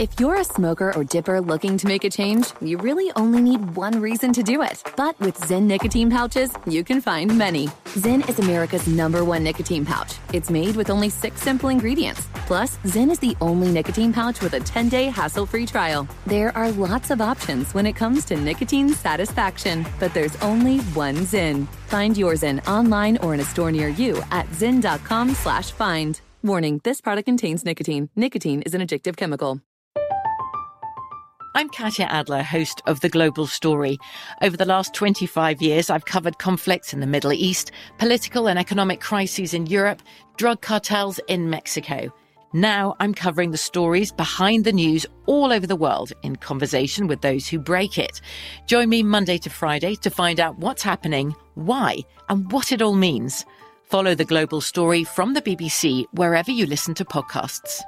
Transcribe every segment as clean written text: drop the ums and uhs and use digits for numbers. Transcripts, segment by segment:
If you're a smoker or dipper looking to make a change, you really only need one reason to do it. But with Zyn nicotine pouches, you can find many. Zyn is America's #1 nicotine pouch. It's made with only 6 simple ingredients. Plus, Zyn is the only nicotine pouch with a 10-day hassle-free trial. There are lots of options when it comes to nicotine satisfaction, but there's only one Zyn. Find your Zyn online or in a store near you at zyn.com/find. Warning, this product contains nicotine. Nicotine is an addictive chemical. I'm Katya Adler, host of The Global Story. Over the last 25 years, I've covered conflicts in the Middle East, political and economic crises in Europe, drug cartels in Mexico. Now I'm covering the stories behind the news all over the world in conversation with those who break it. Join me Monday to Friday to find out what's happening, why, and what it all means. Follow The Global Story from the BBC wherever you listen to podcasts.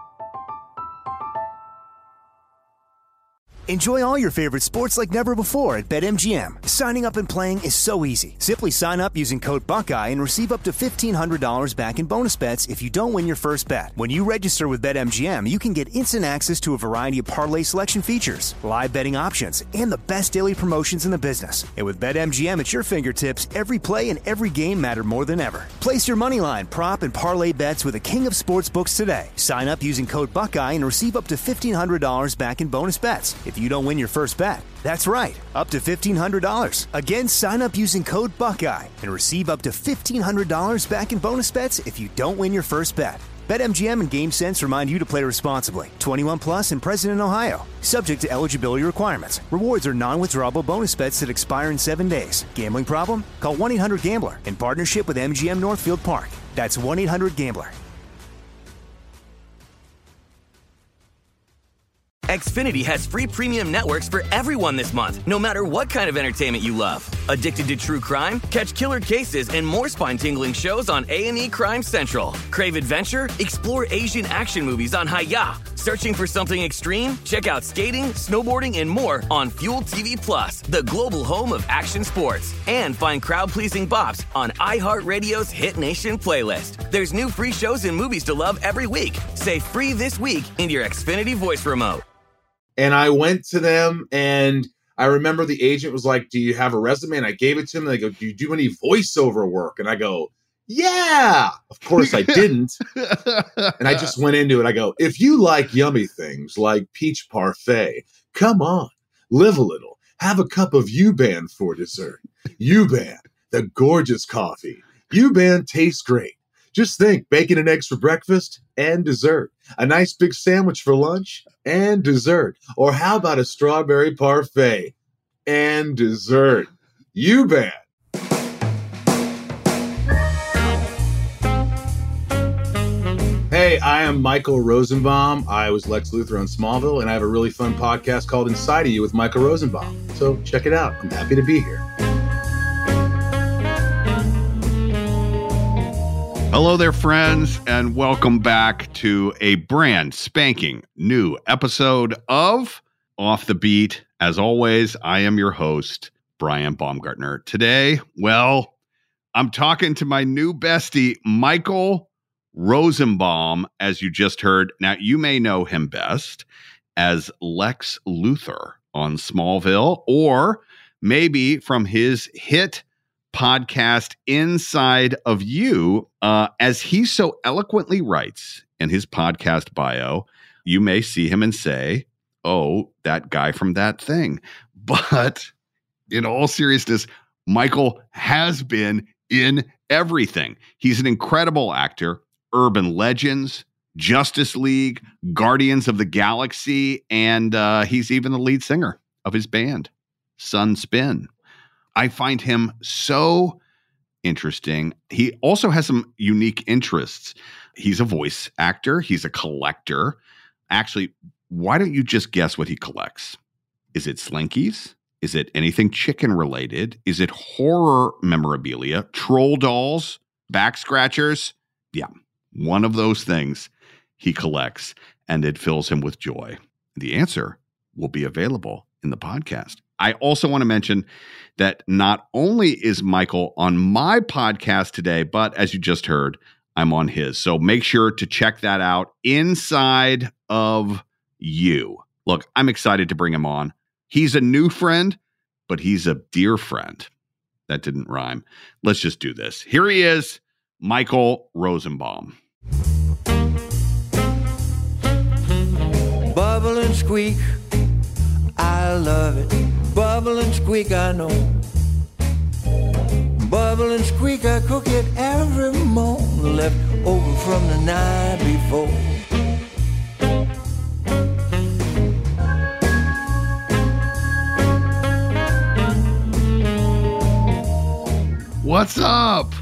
Enjoy all your favorite sports like never before at BetMGM. Signing up and playing is so easy. Simply sign up using code Buckeye and receive up to $1,500 back in bonus bets if you don't win your first bet. When you register with BetMGM, you can get instant access to a variety of parlay selection features, live betting options, and the best daily promotions in the business. And with BetMGM at your fingertips, every play and every game matter more than ever. Place your moneyline, prop, and parlay bets with the king of sportsbooks today. Sign up using code Buckeye and receive up to $1,500 back in bonus bets if you don't win your first bet. That's right, up to $1,500. Again, sign up using code Buckeye and receive up to $1,500 back in bonus bets if you don't win your first bet. BetMGM and GameSense remind you to play responsibly. 21 plus and present in Ohio. Subject to eligibility requirements. Rewards are non-withdrawable bonus bets that expire in 7 days. Gambling problem? Call 1-800-GAMBLER in partnership with MGM Northfield Park. That's 1-800-GAMBLER. Xfinity has free premium networks for everyone this month, no matter what kind of entertainment you love. Addicted to true crime? Catch killer cases and more spine-tingling shows on A&E Crime Central. Crave adventure? Explore Asian action movies on Hi-YAH. Searching for something extreme? Check out skating, snowboarding, and more on Fuel TV Plus, the global home of action sports. And find crowd-pleasing bops on iHeartRadio's Hit Nation playlist. There's new free shows and movies to love every week. Say free this week in your Xfinity voice remote. And I went to them, and I remember the agent was like, do you have a resume? And I gave it to him, and they go, do you do any voiceover work? And I go, yeah. Of course I didn't. And I just went into it. I go, if you like yummy things like peach parfait, come on, live a little. Have a cup of U-Ban for dessert. U-Ban, the gorgeous coffee. U-Ban tastes great. Just think, bacon and eggs for breakfast and dessert. A nice big sandwich for lunch and dessert. Or how about a strawberry parfait and dessert? U-Ban. Hey, I am Michael Rosenbaum. I was Lex Luthor on Smallville, and I have a really fun podcast called Inside of You with Michael Rosenbaum. So check it out. I'm happy to be here. Hello there, friends, and welcome back to a brand spanking new episode of Off the Beat. As always, I am your host, Brian Baumgartner. Today, well, I'm talking to my new bestie, Michael Rosenbaum, as you just heard. Now, you may know him best as Lex Luthor on Smallville, or maybe from his hit podcast Inside of You, as he so eloquently writes in his podcast bio. You may see him and say, oh, that guy from That Thing. But in all seriousness, Michael has been in everything. He's an incredible actor. Urban Legends, Justice League, Guardians of the Galaxy, and he's even the lead singer of his band, Sunspin. I find him so interesting. He also has some unique interests. He's a voice actor. He's a collector. Actually, why don't you just guess what he collects? Is it Slinkies? Is it anything chicken related? Is it horror memorabilia, troll dolls, back scratchers? Yeah, one of those things he collects, and it fills him with joy. The answer will be available in the podcast. I also want to mention that not only is Michael on my podcast today, but as you just heard, I'm on his. So make sure to check that out, Inside of you. Look, I'm excited to bring him on. He's a new friend, but he's a dear friend. That didn't rhyme. Let's just do this. Here he is, Michael Rosenbaum. Bubble and squeak, I love it. Bubble and squeak, I know. Bubble and squeak, I cook it every morning, left over from the night before. What's up?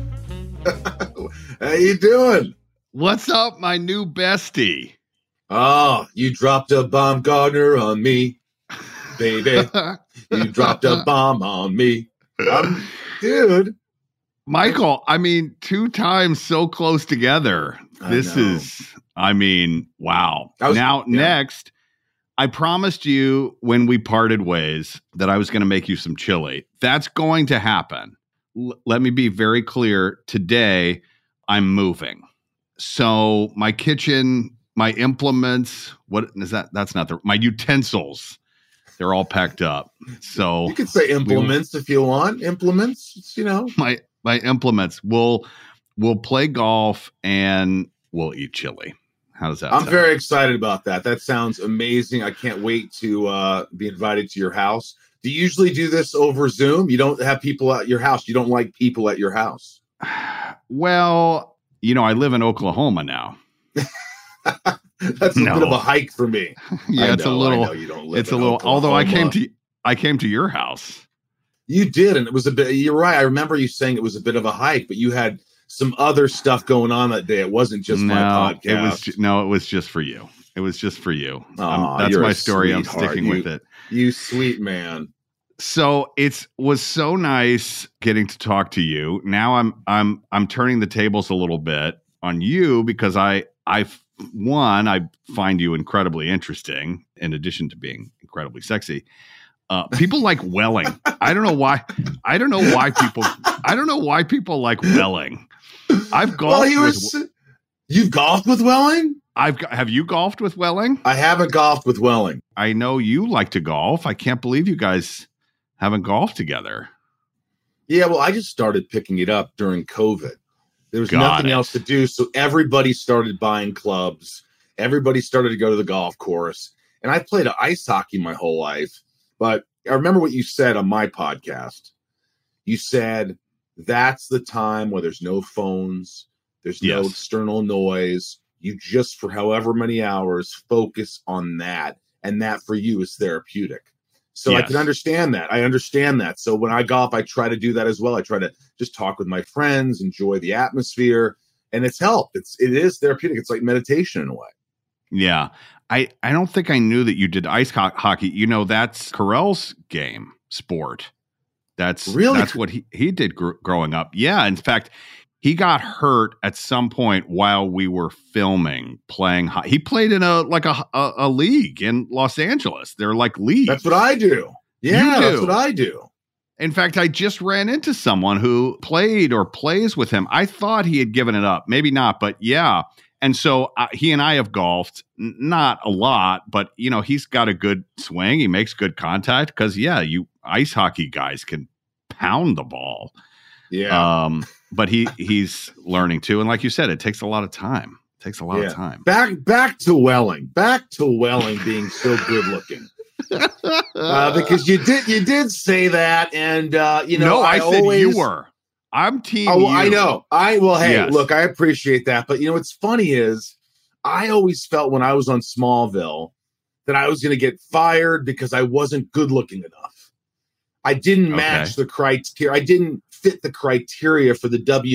How you doing? What's up, my new bestie? Oh, you dropped a bomb, Gardner, on me, baby. You dropped a bomb on me. Dude. Michael, I mean, 2 times so close together. This is, I mean, wow. Next, I promised you when we parted ways that I was going to make you some chili. That's going to happen. Let me be very clear. Today, I'm moving. So my kitchen, my implements, what is that? That's not my utensils. They're all packed up. So you could say implements if you want. Implements, you know. My implements. We'll play golf and we'll eat chili. How does that sound? I'm very excited about that. That sounds amazing. I can't wait to be invited to your house. Do you usually do this over Zoom? You don't have people at your house. You don't like people at your house. Well, you know, I live in Oklahoma now. That's a bit of a hike for me. Yeah, it's a little. I know you don't live it's a little. Oklahoma. Although I came to your house. You did, and it was a bit. You're right. I remember you saying it was a bit of a hike, but you had some other stuff going on that day. It wasn't just my podcast. It was just for you. It was just for you. Oh, that's my story. I'm sticking with it. You sweet man. So it was so nice getting to talk to you. Now I'm turning the tables a little bit on you because I find you incredibly interesting in addition to being incredibly sexy. People like Welling. I don't know why people like Welling. I've golfed. You've golfed with Welling? Have you golfed with Welling? I haven't golfed with Welling. I know you like to golf. I can't believe you guys haven't golfed together. Yeah, well, I just started picking it up during COVID. There was nothing else to do, so everybody started buying clubs. Everybody started to go to the golf course. And I played ice hockey my whole life. But I remember what you said on my podcast. You said that's the time where there's no phones, there's no external noise. You just, for however many hours, focus on that. And that for you is therapeutic. So I can understand that. I understand that. So when I golf, I try to do that as well. I try to just talk with my friends, enjoy the atmosphere. And it's helped. It is therapeutic. It's like meditation in a way. Yeah. I don't think I knew that you did ice hockey. You know, that's Carell's sport. That's what he did growing up. Yeah. In fact, he got hurt at some point while we were filming, playing. He played in a league in Los Angeles. They're like leagues. That's what I do. Yeah, that's what I do. In fact, I just ran into someone who played or plays with him. I thought he had given it up. Maybe not, but yeah. And so he and I have golfed, not a lot, but, you know, he's got a good swing. He makes good contact because, you ice hockey guys can pound the ball. Yeah. But he's learning too. And like you said, it takes a lot of time. Of time. Back to Welling. Back to Welling being so good looking. Because you did say that. And, no, I said you were. I'm team you. I know. Look, I appreciate that. But, what's funny is I always felt when I was on Smallville that I was going to get fired because I wasn't good looking enough. I didn't match the criteria. I didn't fit the criteria for the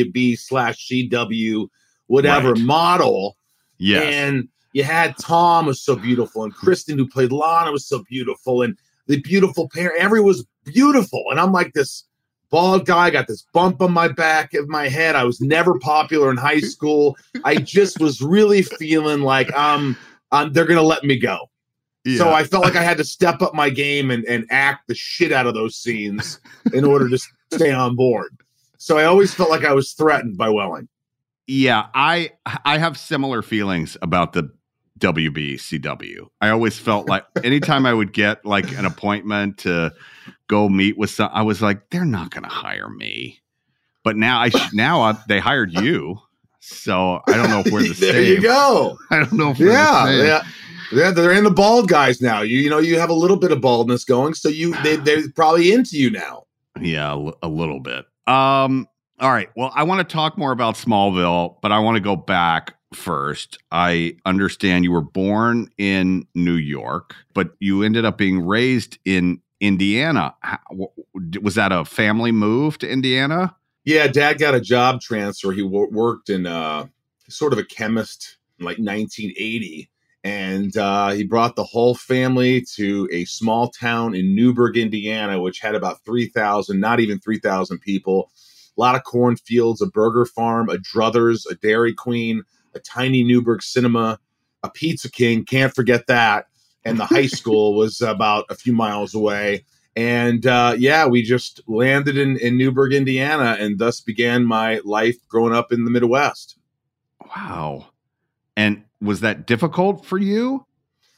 WB/CW, whatever model. Yes. And you had Tom was so beautiful, and Kristen, who played Lana, was so beautiful, and the beautiful pair. Everyone was beautiful. And I'm like this bald guy, got this bump on my back of my head. I was never popular in high school. I just was really feeling like they're going to let me go. Yeah. So I felt like I had to step up my game and act the shit out of those scenes in order to stay on board. So I always felt like I was threatened by Welling. Yeah, I have similar feelings about the WBCW. I always felt like anytime I would get like an appointment to go meet with some, I was like, they're not going to hire me. But now they hired you. So I don't know if we're the same. There you go. I don't know if we're the same. Yeah, they're in the bald guys now. You know, you have a little bit of baldness going, so they're probably into you now. Yeah, a little bit. All right. Well, I want to talk more about Smallville, but I want to go back first. I understand you were born in New York, but you ended up being raised in Indiana. Was that a family move to Indiana? Yeah, Dad got a job transfer. He worked in sort of a chemist in like 1980. And he brought the whole family to a small town in Newburgh, Indiana, which had about 3,000, not even 3,000 people. A lot of cornfields, a burger farm, a Druthers, a Dairy Queen, a tiny Newburgh cinema, a Pizza King, can't forget that. And the high school was about a few miles away. And we just landed in Newburgh, Indiana, and thus began my life growing up in the Midwest. Wow. And was that difficult for you?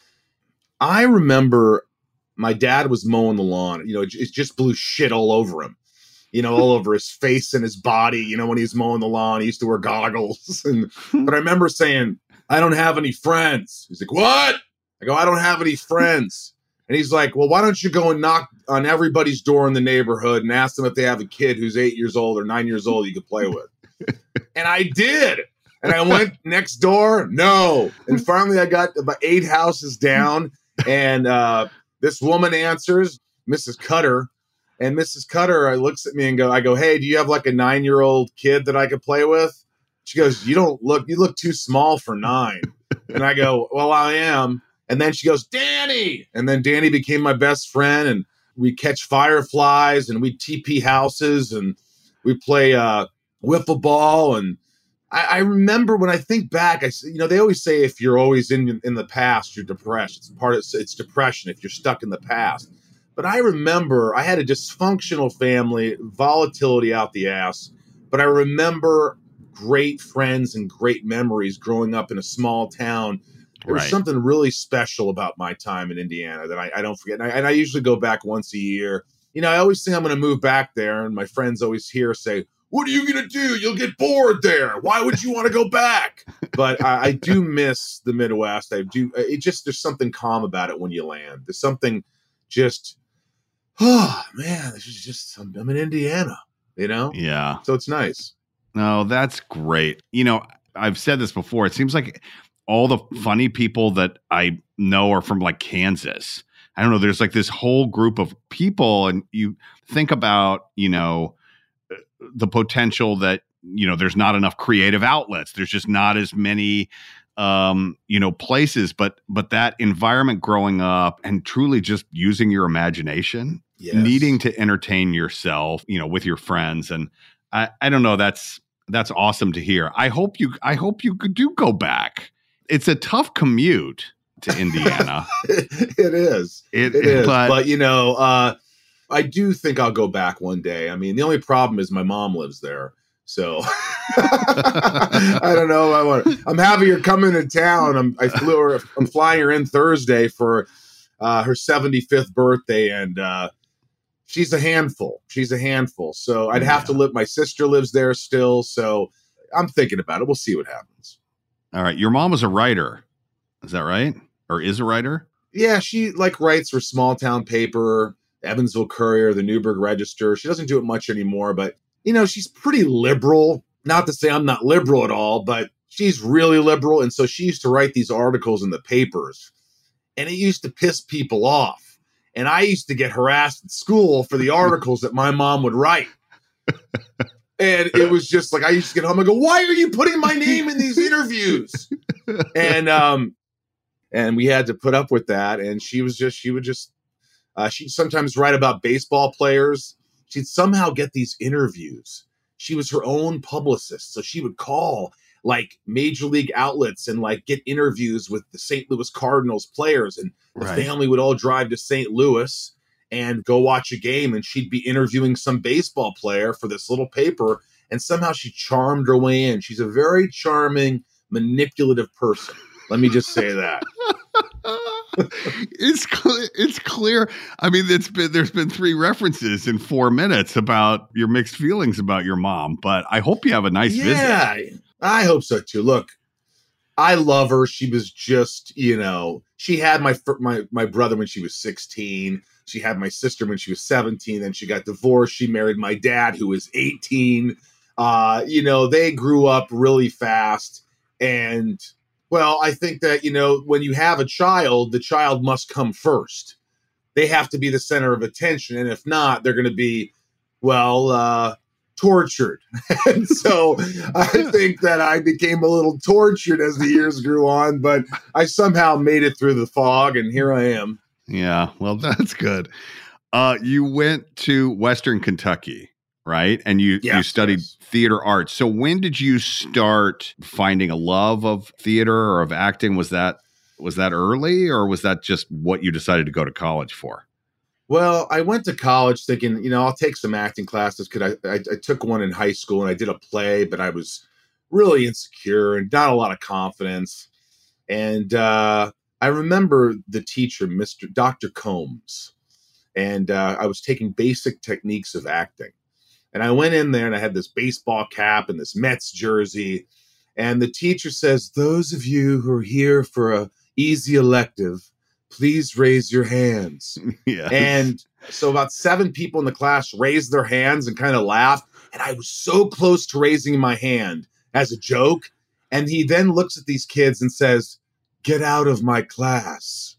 I remember my dad was mowing the lawn. You know, it just blew shit all over him. You know, all over his face and his body. You know, when he was mowing the lawn, he used to wear goggles. But I remember saying, I don't have any friends. He's like, what? I go, I don't have any friends. And he's like, well, why don't you go and knock on everybody's door in the neighborhood and ask them if they have a kid who's 8 years old or 9 years old you could play with. And I did. And I went next door. No. And finally I got about 8 houses down. And this woman answers, Mrs. Cutter. And Mrs. Cutter looks at me and I go, hey, do you have like a 9-year-old kid that I could play with? She goes, you look too small for 9. And I go, well, I am. And then she goes, Danny. And then Danny became my best friend. And we catch fireflies and we TP houses and we play wiffle ball. And I remember when I think back, they always say if you're always in the past, you're depressed. It's depression if you're stuck in the past. But I remember I had a dysfunctional family, volatility out the ass. But I remember great friends and great memories growing up in a small town. There was something really special about my time in Indiana that I don't forget. And I usually go back once a year. You know, I always think I'm going to move back there. And my friends always say, what are you going to do? You'll get bored there. Why would you want to go back? But I do miss the Midwest. I do. There's something calm about it when you land. There's something just, oh, man, this is just, I'm in Indiana, you know? Yeah. So it's nice. No, that's great. You know, I've said this before. It seems like all the funny people that I know are from like Kansas. I don't know. There's like this whole group of people, and you think about, you know, the potential that, you know, there's not enough creative outlets. There's just not as many, places, but that environment growing up and truly just using your imagination, needing to entertain yourself, you know, with your friends. And I don't know. That's awesome to hear. I hope you do go back. It's a tough commute to Indiana. It is. It is. But you know, I do think I'll go back one day. I mean, the only problem is my mom lives there. So I don't know. I'm having her come into town. I'm flying her in Thursday for her 75th birthday. And she's a handful. So I'd have to live. My sister lives there still. So I'm thinking about it. We'll see what happens. All right. Your mom was a writer. Is that right? Or is a writer? Yeah. She writes for small town paper, Evansville Courier, the Newburgh Register. She doesn't do it much anymore, but you know, she's pretty liberal. Not to say I'm not liberal at all, but she's really liberal. And so she used to write these articles in the papers and it used to piss people off. And I used to get harassed at school for the articles that my mom would write. And it was just like, I used to get home and go, why are you putting my name in these interviews? And we had to put up with that. And she'd sometimes write about baseball players. She'd somehow get these interviews. She was her own publicist. So she would call like major league outlets and like get interviews with the St. Louis Cardinals players. And the family would all drive to St. Louis and go watch a game. And she'd be interviewing some baseball player for this little paper. And somehow she charmed her way in. She's a very charming, manipulative person. Let me just say that. It's clear. I mean, there's been 3 references in 4 minutes about your mixed feelings about your mom, but I hope you have a nice visit. Yeah, I hope so too. Look, I love her. She was just, she had my brother when she was 16. She had my sister when she was 17. Then she got divorced. She married my dad, who was 18. They grew up really fast. And, well, I think that, when you have a child, the child must come first. They have to be the center of attention. And if not, they're going to be, tortured. And so I think that I became a little tortured as the years grew on, but I somehow made it through the fog, and here I am. Yeah, well, that's good. You went to Western Kentucky, right? And you studied theater arts. So when did you start finding a love of theater or of acting? Was that early, or was that just what you decided to go to college for? Well, I went to college thinking, I'll take some acting classes, because I took one in high school and I did a play, but I was really insecure and not a lot of confidence. And I remember the teacher, Dr. Combs, and I was taking basic techniques of acting. And I went in there and I had this baseball cap and this Mets jersey. And the teacher says, "Those of you who are here for a easy elective, please raise your hands." Yes. And so about 7 people in the class raised their hands and kind of laughed. And I was so close to raising my hand as a joke. And he then looks at these kids and says, "Get out of my class."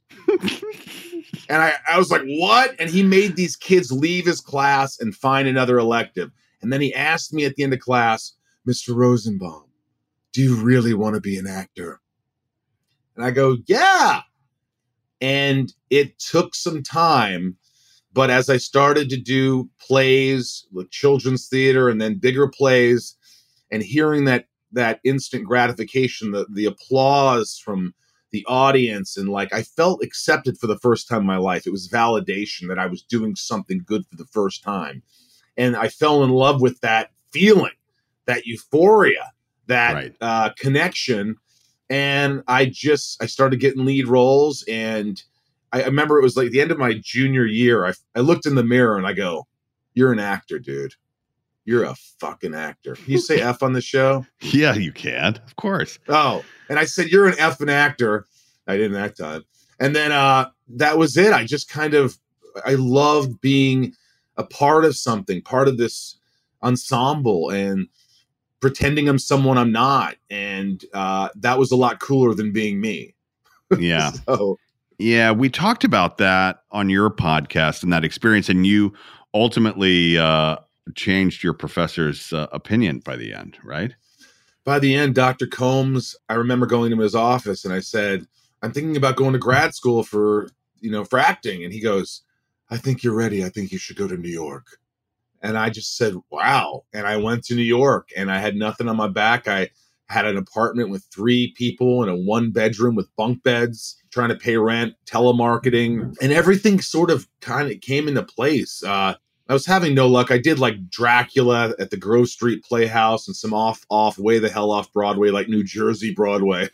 And I was like, what? And he made these kids leave his class and find another elective. And then he asked me at the end of class, "Mr. Rosenbaum, do you really want to be an actor?" And I go, "Yeah." And it took some time, but as I started to do plays, like children's theater, and then bigger plays, and hearing that instant gratification, the applause from the audience, and I felt accepted for the first time in my life. It was validation that I was doing something good for the first time. And I fell in love with that feeling, that euphoria, that connection. And I started getting lead roles. And I remember it was like the end of my junior year. I looked in the mirror and I go, "You're an actor, dude. You're a fucking actor." Can you say F on the show? Yeah, you can. Of course. Oh, and I said, "You're an effing actor." I didn't that time. And then that was it. I just I loved being a part of something, part of this ensemble, and pretending I'm someone I'm not. And that was a lot cooler than being me. Yeah. Yeah, we talked about that on your podcast and that experience, and you ultimately changed your professor's opinion by the end, right? By the end, Dr. Combs, I remember going to his office and I said, "I'm thinking about going to grad school for acting." And he goes, "I think you're ready. I think you should go to New York." And I just said, wow. And I went to New York and I had nothing on my back. I had an apartment with 3 people in a 1-bedroom with bunk beds, trying to pay rent, telemarketing, and everything sort of kind of came into place. I was having no luck. I did Dracula at the Grove Street Playhouse and some off way the hell off Broadway, like New Jersey Broadway.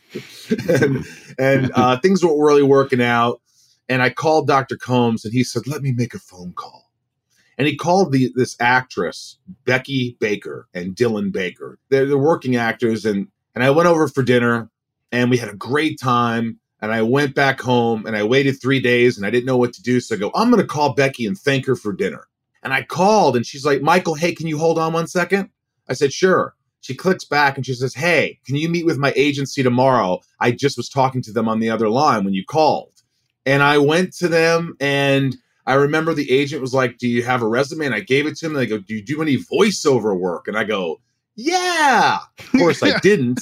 and things weren't really working out. And I called Dr. Combs and he said, "Let me make a phone call." And he called this actress, Becky Baker and Dylan Baker. They're working actors. And I went over for dinner and we had a great time. And I went back home and I waited 3 days and I didn't know what to do. So I go, "I'm going to call Becky and thank her for dinner." And I called and she's like, "Michael, hey, can you hold on 1 second?" I said, "Sure." She clicks back and she says, "Hey, can you meet with my agency tomorrow? I just was talking to them on the other line when you called." And I went to them and I remember the agent was like, "Do you have a resume?" And I gave it to him. And they go, "Do you do any voiceover work?" And I go, "Yeah." Of course I didn't.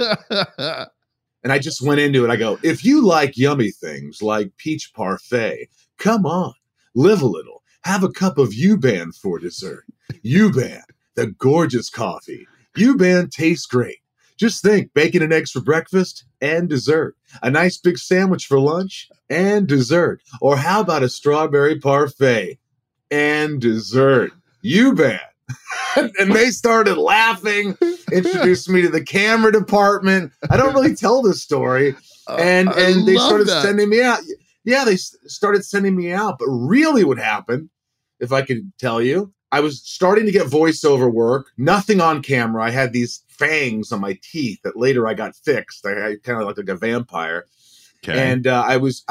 And I just went into it. I go, "If you like yummy things like peach parfait, come on, live a little. Have a cup of U-Ban for dessert. U-Ban, the gorgeous coffee. U-Ban tastes great. Just think, bacon and eggs for breakfast and dessert. A nice big sandwich for lunch and dessert. Or how about a strawberry parfait and dessert? U-Ban." And they started laughing, introduced me to the camera department. I don't really tell this story, and they started that. sending me out. Yeah, they started sending me out. But really what happened, if I could tell you, I was starting to get voiceover work, nothing on camera. I had these fangs on my teeth that later I got fixed. I kind of looked like a vampire. Okay. And I was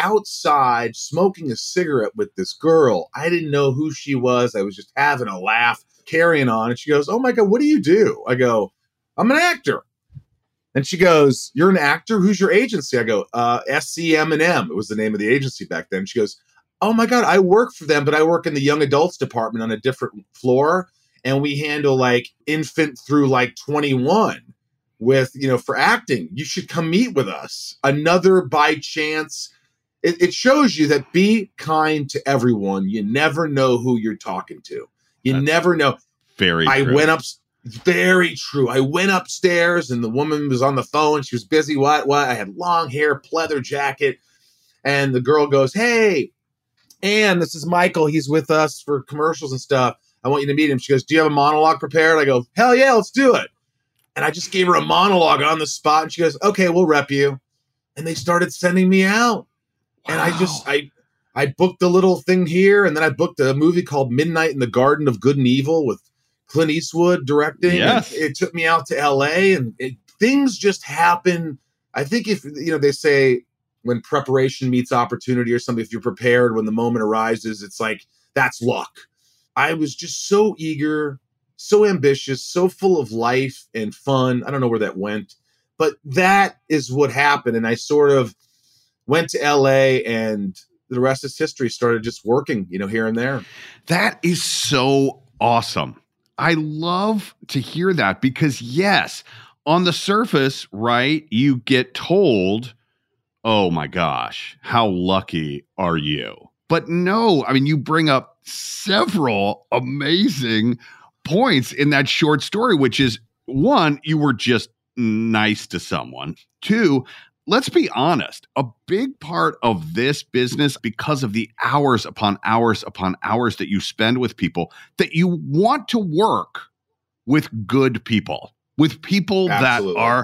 outside smoking a cigarette with this girl. I didn't know who she was. I was just having a laugh, carrying on. And she goes, "Oh my God, what do you do?" I go, "I'm an actor." And she goes, "You're an actor? Who's your agency?" I go, SCM&M. It was the name of the agency back then. She goes, "Oh my God, I work for them, but I work in the young adults department on a different floor. And we handle like infant through like 21 with, for acting. You should come meet with us." Another by chance. It shows you that be kind to everyone. You never know who you're talking to. That's never know. Very true. Very true. I went upstairs and the woman was on the phone. She was busy. What? I had long hair, pleather jacket. And the girl goes, "Hey, Ann, this is Michael. He's with us for commercials and stuff. I want you to meet him." She goes, "Do you have a monologue prepared?" I go, "Hell yeah, let's do it." And I just gave her a monologue on the spot. And she goes, "Okay, we'll rep you." And they started sending me out. Wow. And I booked a little thing here. And then I booked a movie called Midnight in the Garden of Good and Evil with Clint Eastwood directing. Yes. It took me out to LA and things just happen. I think if, they say when preparation meets opportunity or something, if you're prepared when the moment arises, it's like, that's luck. I was just so eager, so ambitious, so full of life and fun. I don't know where that went, but that is what happened. And I sort of went to LA and the rest is history. Started just working, here and there. That is so awesome. I love to hear that because, yes, on the surface, right, you get told, "Oh my gosh, how lucky are you?" But no, I mean, you bring up several amazing points in that short story, which is, one, you were just nice to someone. Two, let's be honest, a big part of this business, because of the hours upon hours upon hours that you spend with people, that you want to work with good people, with people Absolutely.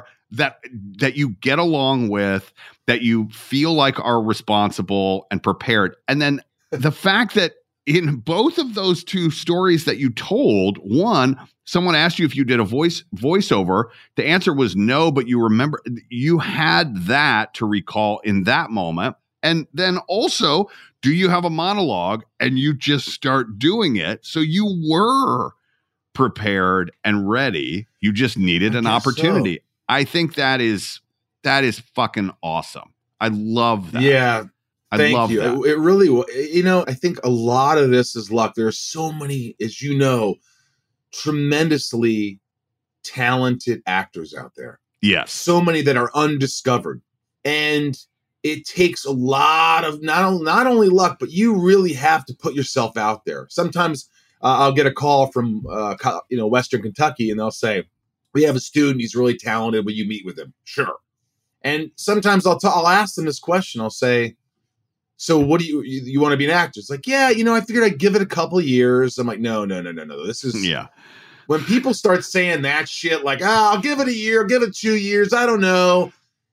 that you get along with, that you feel like are responsible and prepared. And then the fact that in both of those two stories that you told, one, someone asked you if you did a voiceover. The answer was no, but you remember you had that to recall in that moment. And then also, do you have a monologue? And you just start doing it. So you were prepared and ready. You just needed an opportunity. So. I think that is fucking awesome. I love that. Yeah. Thank you. That. It really, I think a lot of this is luck. There are so many, as you know, tremendously talented actors out there. Yes. So many that are undiscovered. And it takes a lot of not only luck, but you really have to put yourself out there. Sometimes I'll get a call from, Western Kentucky, and they'll say, "We have a student. He's really talented. Will you meet with him?" Sure. And sometimes I'll ask them this question. I'll say, "So what do you want to be an actor?" It's like, "Yeah, I figured I'd give it a couple of years." I'm like, no. This is when people start saying that shit, like, "I'll give it a year, I'll give it 2 years. I don't know."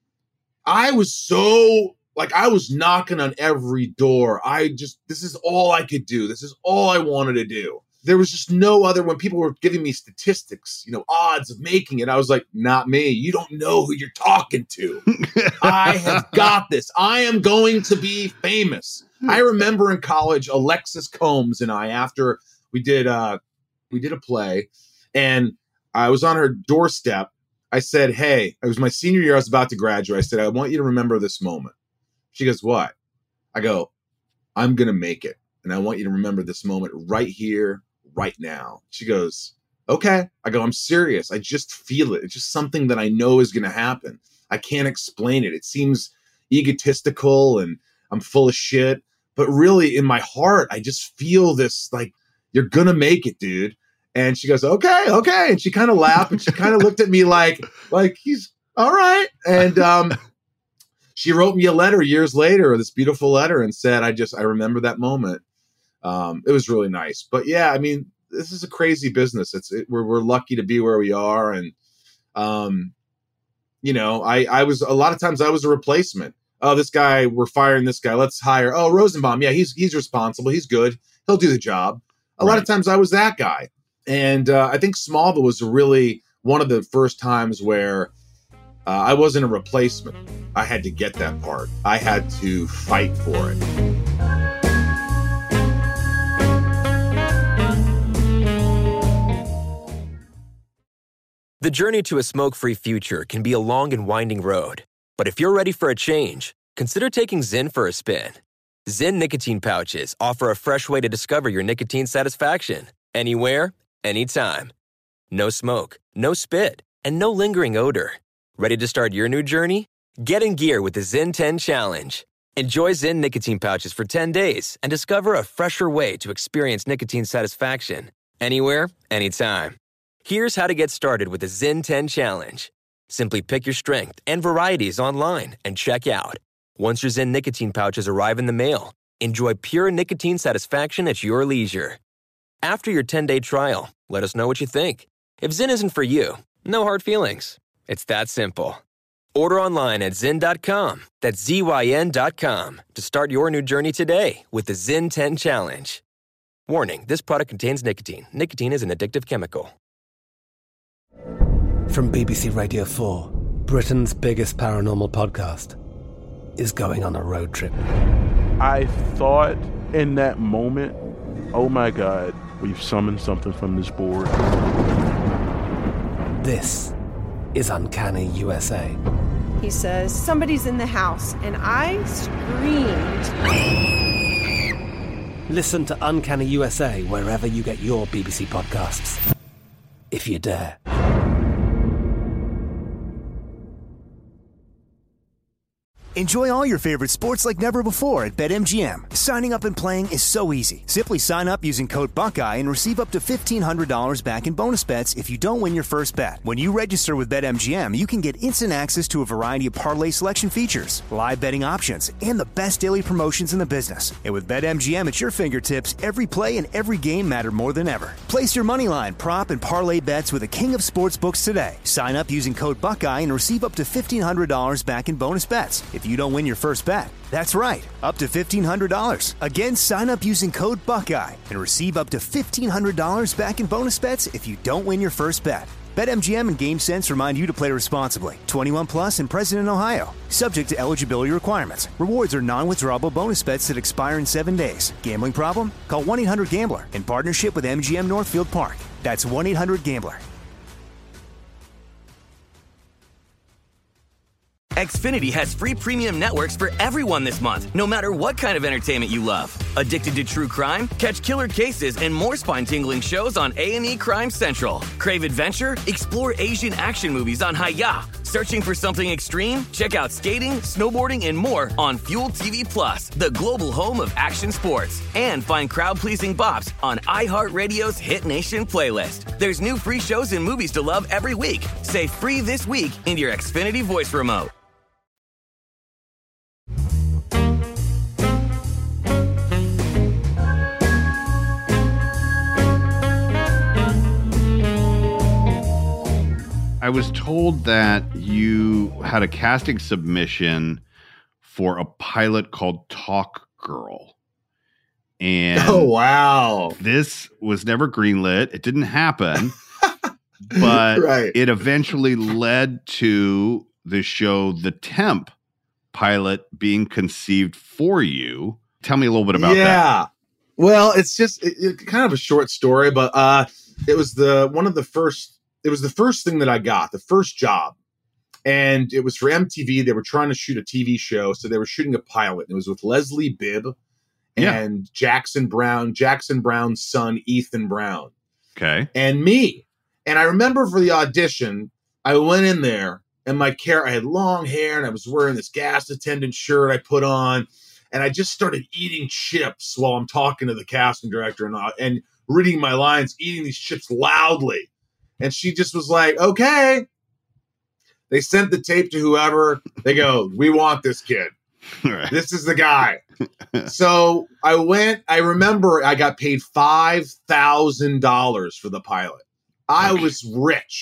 I was so I was knocking on every door. This is all I could do. This is all I wanted to do. There was just no other, when people were giving me statistics, odds of making it, I was like, not me. You don't know who you're talking to. I have got this. I am going to be famous. I remember in college, Alexis Combs and I, after we did a play, and I was on her doorstep. I said, "Hey," it was my senior year. I was about to graduate. I said, "I want you to remember this moment." She goes, "What?" I go, "I'm going to make it. And I want you to remember this moment right here, right now." She goes, "Okay." I go, "I'm serious. I just feel it. It's just something that I know is going to happen. I can't explain it. It seems egotistical and I'm full of shit. But really in my heart, I just feel this, you're going to make it, dude." And she goes, okay. And she kind of laughed and she kind of looked at me like he's all right. And she wrote me a letter years later, this beautiful letter, and said, I remember that moment. It was really nice. But yeah, I mean, this is a crazy business. We're lucky to be where we are. And I was a lot of times I was a replacement. Oh, this guy, we're firing this guy. Let's hire. Oh, Rosenbaum. Yeah, he's responsible. He's good. He'll do the job. A lot of times I was that guy. And I think Smallville was really one of the first times where I wasn't a replacement. I had to get that part. I had to fight for it. The journey to a smoke-free future can be a long and winding road. But if you're ready for a change, consider taking Zyn for a spin. Zyn nicotine pouches offer a fresh way to discover your nicotine satisfaction. Anywhere, anytime. No smoke, no spit, and no lingering odor. Ready to start your new journey? Get in gear with the Zyn 10 Challenge. Enjoy Zyn nicotine pouches for 10 days and discover a fresher way to experience nicotine satisfaction. Anywhere, anytime. Here's how to get started with the Zyn 10 Challenge. Simply pick your strength and varieties online and check out. Once your Zyn nicotine pouches arrive in the mail, enjoy pure nicotine satisfaction at your leisure. After your 10-day trial, let us know what you think. If Zyn isn't for you, no hard feelings. It's that simple. Order online at Zyn.com, that's ZYN.com, to start your new journey today with the Zyn 10 Challenge. Warning, this product contains nicotine. Nicotine is an addictive chemical. From BBC Radio 4, Britain's biggest paranormal podcast is going on a road trip. I thought in that moment, oh my God, we've summoned something from this board. This is Uncanny USA. He says, somebody's in the house, and I screamed. Listen to Uncanny USA wherever you get your BBC podcasts, if you dare. Enjoy all your favorite sports like never before at BetMGM. Signing up and playing is so easy. Simply sign up using code Buckeye and receive up to $1,500 back in bonus bets if you don't win your first bet. When you register with BetMGM, you can get instant access to a variety of parlay selection features, live betting options, and the best daily promotions in the business. And with BetMGM at your fingertips, every play and every game matter more than ever. Place your moneyline, prop, and parlay bets with the king of sportsbooks today. Sign up using code Buckeye and receive up to $1,500 back in bonus bets if you don't win your first bet. That's right, up to $1,500. Again, sign up using code Buckeye and receive up to $1,500 back in bonus bets if you don't win your first bet. BetMGM and GameSense remind you to play responsibly. 21 plus and present in Ohio. Subject to eligibility requirements. Rewards are non-withdrawable bonus bets that expire in 7 days. Gambling problem? Call 1-800-GAMBLER in partnership with MGM Northfield Park. That's 1-800-GAMBLER. Xfinity has free premium networks for everyone this month, no matter what kind of entertainment you love. Addicted to true crime? Catch killer cases and more spine-tingling shows on A&E Crime Central. Crave adventure? Explore Asian action movies on Hi-YAH. Searching for something extreme? Check out skating, snowboarding, and more on Fuel TV Plus, the global home of action sports. And find crowd-pleasing bops on iHeartRadio's Hit Nation playlist. There's new free shows and movies to love every week. Say free this week in your Xfinity voice remote. I was told that you had a casting submission for a pilot called Talk Girl. And oh, wow. This was never greenlit. It didn't happen. But It eventually led to the show The Temp pilot being conceived for you. Tell me a little bit about that. Yeah. Well, it's just kind of a short story, but it was the first thing that I got, the first job. And it was for MTV. They were trying to shoot a TV show, so they were shooting a pilot. It was with Leslie Bibb and Jackson Brown's son, Ethan Brown. Okay. And me. And I remember for the audition, I went in there, and I had long hair, and I was wearing this gas attendant shirt I put on, and I just started eating chips while I'm talking to the casting director and reading my lines, eating these chips loudly. And she just was like, okay. They sent the tape to whoever. They go, we want this kid. Right. This is the guy. So I went. I remember I got paid $5,000 for the pilot. I was rich.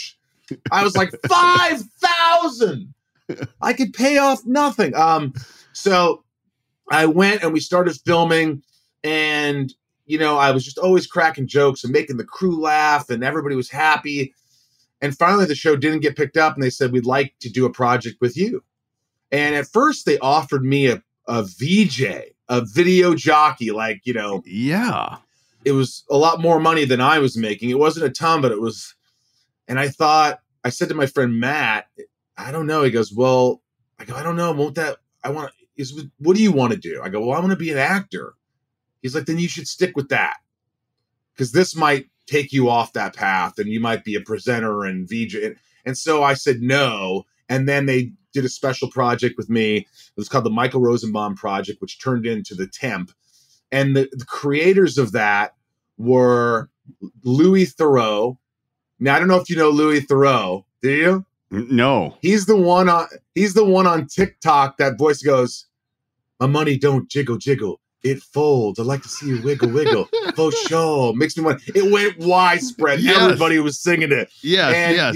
I was like, 5,000. I could pay off nothing. So I went and we started filming, and I was just always cracking jokes and making the crew laugh, and everybody was happy. And finally, the show didn't get picked up, and they said, we'd like to do a project with you. And at first, they offered me a VJ, a video jockey, Yeah. It was a lot more money than I was making. It wasn't a ton, but it was. And I said to my friend Matt, I don't know. He goes, well, I don't know. What do you want to do? I go, well, I want to be an actor. He's like, then you should stick with that, because this might take you off that path and you might be a presenter and VJ. And so I said no. And then they did a special project with me. It was called the Michael Rosenbaum Project, which turned into The Temp. And the creators of that were Louis Theroux. Now, I don't know if you know Louis Theroux. Do you? No. He's the one on TikTok that voice goes, my money don't jiggle, jiggle. It folds. I'd like to see you wiggle, wiggle. For sure. Makes me want. It went widespread. Yes. Everybody was singing it. Yes.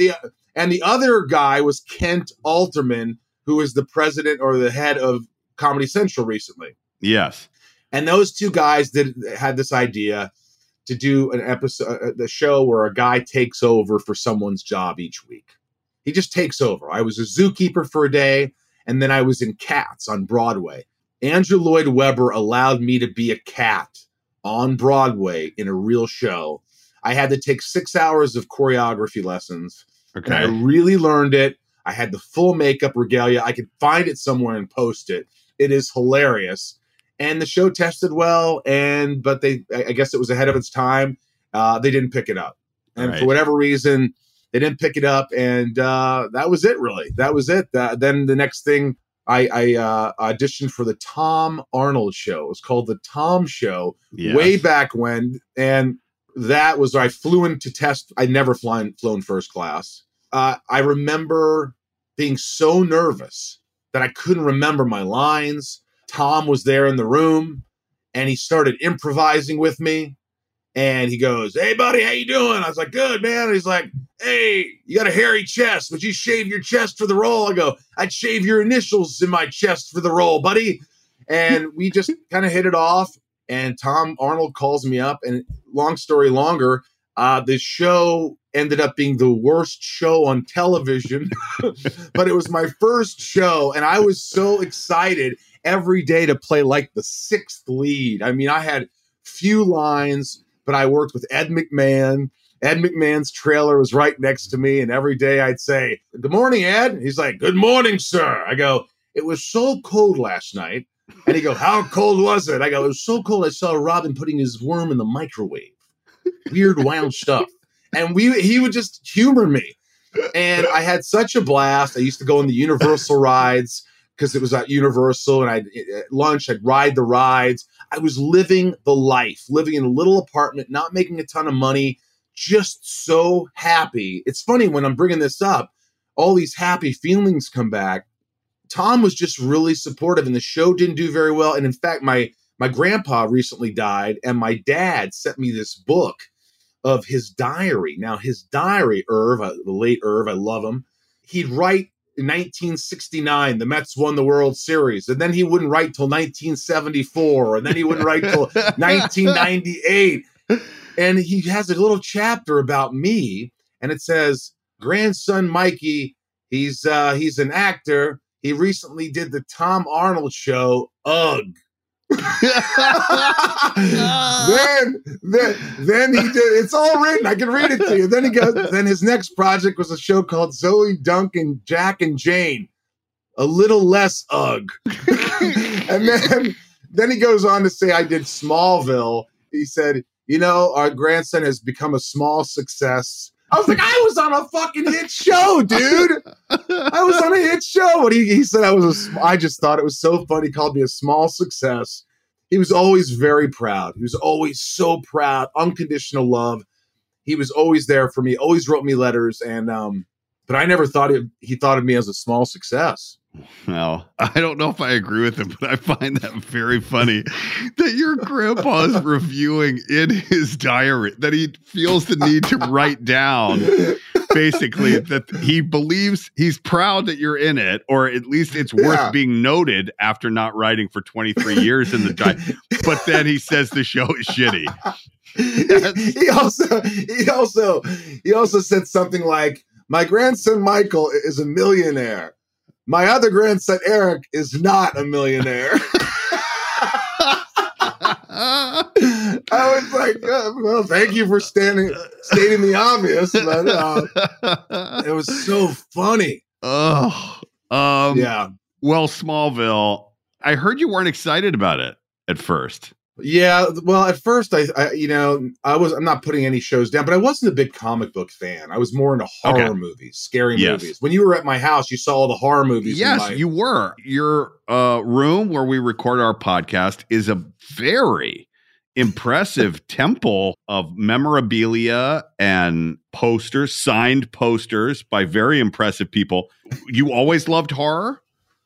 And the other guy was Kent Alterman, who is the president or the head of Comedy Central recently. Yes. And those two guys had this idea to do an episode, the show where a guy takes over for someone's job each week. He just takes over. I was a zookeeper for a day, and then I was in Cats on Broadway. Andrew Lloyd Webber allowed me to be a cat on Broadway in a real show. I had to take 6 hours of choreography lessons. Okay. And I really learned it. I had the full makeup regalia. I could find it somewhere and post it. It is hilarious. And the show tested well, but I guess it was ahead of its time. They didn't pick it up. And for whatever reason, they didn't pick it up. And that was it, really. That was it. Then the next thing, I auditioned for the Tom Arnold show. It was called The Tom Show way back when. And that was, I flew into test. I'd never flown first class. I remember being so nervous that I couldn't remember my lines. Tom was there in the room, and he started improvising with me. And he goes, hey, buddy, how you doing? I was like, good, man. And he's like, hey, you got a hairy chest. Would you shave your chest for the role? I go, I'd shave your initials in my chest for the role, buddy. And we just kind of hit it off. And Tom Arnold calls me up. And long story longer, the show ended up being the worst show on television. But it was my first show, and I was so excited every day to play like the sixth lead. I mean, I had few lines, but I worked with Ed McMahon. Ed McMahon's trailer was right next to me, and every day I'd say, good morning, Ed. He's like, good morning, sir. I go, it was so cold last night. And he go, how cold was it? I go, it was so cold I saw Robin putting his worm in the microwave. Weird, wild stuff. And he would just humor me. And I had such a blast. I used to go on the Universal rides because it was at Universal, and at lunch, I'd ride the rides. I was living the life, living in a little apartment, not making a ton of money, just so happy. It's funny when I'm bringing this up, all these happy feelings come back. Tom was just really supportive, and the show didn't do very well. And in fact, my grandpa recently died, and my dad sent me this book of his diary. Now, his diary, Irv, the late Irv, I love him. He'd write in 1969, the Mets won the World Series, and then he wouldn't write till 1974, and then he wouldn't write till 1998. And he has a little chapter about me, and it says, grandson Mikey, he's an actor. He recently did the Tom Arnold show, Ugh. then he did, it's all written, I can read it to you. Then his next project was a show called Zoe Duncan, Jack and Jane, a little less Ugh. And then he goes on to say, I did Smallville. He said, our grandson has become a small success. I was like, I was on a fucking hit show, dude. I was on a hit show. But he said I just thought it was so funny. He called me a small success. He was always very proud. He was always so proud. Unconditional love. He was always there for me, always wrote me letters. And but I never thought he thought of me as a small success. Well, I don't know if I agree with him, but I find that very funny that your grandpa's reviewing in his diary that he feels the need to write down basically that he believes he's proud that you're in it, or at least it's worth being noted after not writing for 23 years in the giant. But then he says the show is shitty. He also said something like, my grandson Michael is a millionaire. My other grandson Eric is not a millionaire. I was like, well, thank you for stating the obvious, but it was so funny. Yeah. Well, Smallville, I heard you weren't excited about it at first. Yeah, well, at first, I'm not putting any shows down, but I wasn't a big comic book fan. I was more into horror movies, scary movies. When you were at my house, you saw all the horror movies. Yes, you were. Your room where we record our podcast is a very impressive temple of memorabilia and posters, signed posters by very impressive people. You always loved horror?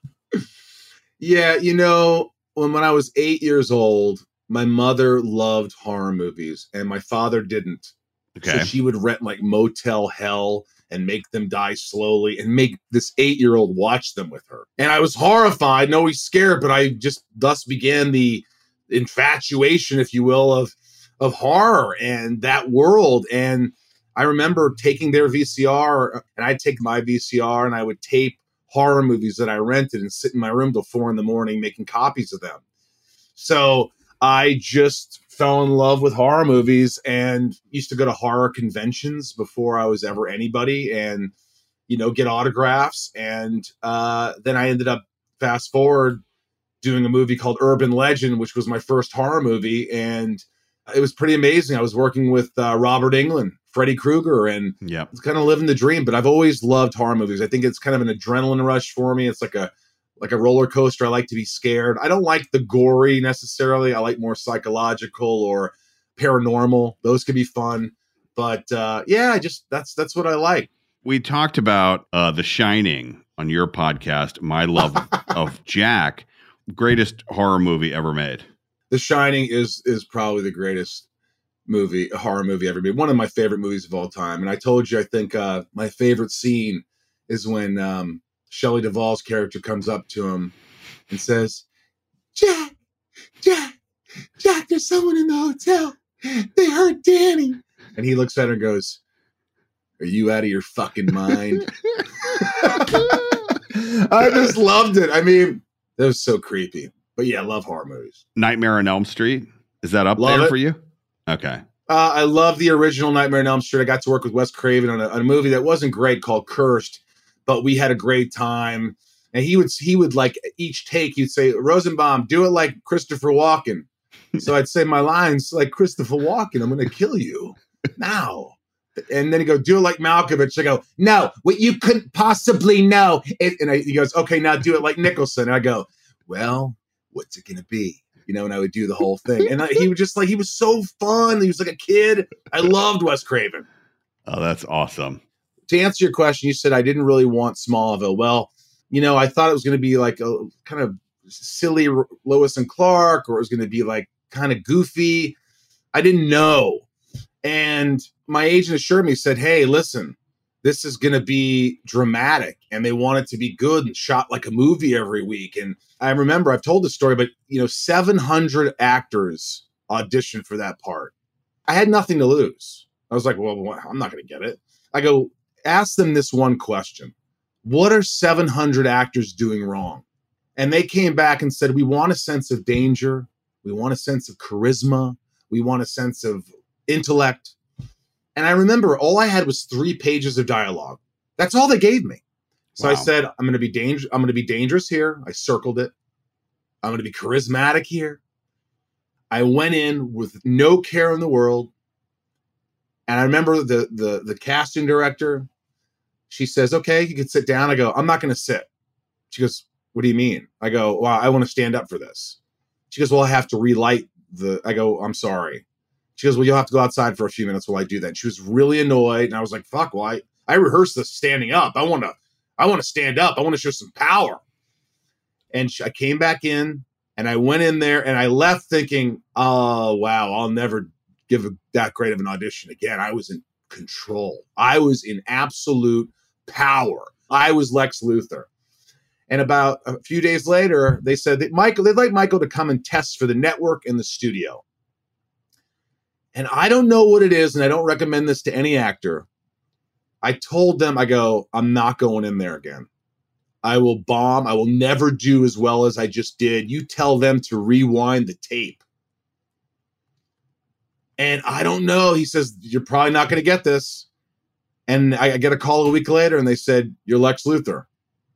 Yeah, when I was 8 years old, my mother loved horror movies and my father didn't. Okay. So she would rent like Motel Hell and make them die slowly and make this 8-year-old watch them with her. And I was horrified, no, he's scared, but I just thus began the infatuation, if you will, of horror and that world. And I remember taking their VCR, and I'd take my VCR and I would tape horror movies that I rented and sit in my room till 4 a.m. making copies of them. So I just fell in love with horror movies and used to go to horror conventions before I was ever anybody and, get autographs. And then I ended up, fast forward, doing a movie called Urban Legend, which was my first horror movie. And it was pretty amazing. I was working with Robert Englund, Freddy Krueger, and it's kind of living the dream. But I've always loved horror movies. I think it's kind of an adrenaline rush for me. It's like a roller coaster. I like to be scared. I don't like the gory necessarily. I like more psychological or paranormal. Those could be fun. But that's what I like. We talked about The Shining on your podcast, my love of Jack. Greatest horror movie ever made. The Shining is probably the greatest horror movie ever made. One of my favorite movies of all time. And I told you, I think my favorite scene is when Shelley Duvall's character comes up to him and says, Jack, there's someone in the hotel. They hurt Danny. And he looks at her and goes, are you out of your fucking mind? I just loved it. I mean, that was so creepy. But yeah, I love horror movies. Nightmare on Elm Street. Is that up there for you? Okay. I love the original Nightmare on Elm Street. I got to work with Wes Craven on a movie that wasn't great called Cursed, but we had a great time. And he would like each take, he'd say, Rosenbaum, do it like Christopher Walken. So I'd say my lines like Christopher Walken, I'm going to kill you now. And then he'd go, do it like Malkovich. I go, no, what you couldn't possibly know. He goes, okay, now do it like Nicholson. And I go, well, what's it going to be? And I would do the whole thing. And he was so fun. He was like a kid. I loved Wes Craven. Oh, that's awesome. To answer your question, you said I didn't really want Smallville. Well, I thought it was going to be like a kind of silly Lois and Clark, or it was going to be like kind of goofy. I didn't know. And my agent assured me, said, hey, listen, this is going to be dramatic and they want it to be good and shot like a movie every week. And I remember I've told this story, but 700 actors auditioned for that part. I had nothing to lose. I was like, well, I'm not going to get it. I go, ask them this one question. What are 700 actors doing wrong? And they came back and said, we want a sense of danger. We want a sense of charisma. We want a sense of intellect. And I remember all I had was 3 pages of dialogue. That's all they gave me. So I said, I'm going to be dangerous here. I circled it. I'm going to be charismatic here. I went in with no care in the world. And I remember the casting director, she says, okay, you can sit down. I go, I'm not going to sit. She goes, what do you mean? I go, well, I want to stand up for this. She goes, well, I have to relight I go, I'm sorry. She goes, well, you'll have to go outside for a few minutes while I do that. And she was really annoyed. And I was like, fuck, well, I rehearsed this standing up. I want to stand up. I want to show some power. And I came back in and I went in there and I left thinking, oh, wow, I'll never give that great of an audition again. I was control. I was in absolute power. I was Lex Luthor. And about a few days later, they said that they'd like Michael to come and test for the network in the studio. And I don't know what it is, and I don't recommend this to any actor. I told them, I go, I'm not going in there again. I will bomb. I will never do as well as I just did. You tell them to rewind the tape. And I don't know. He says, you're probably not going to get this. And I get a call a week later, and they said, you're Lex Luthor.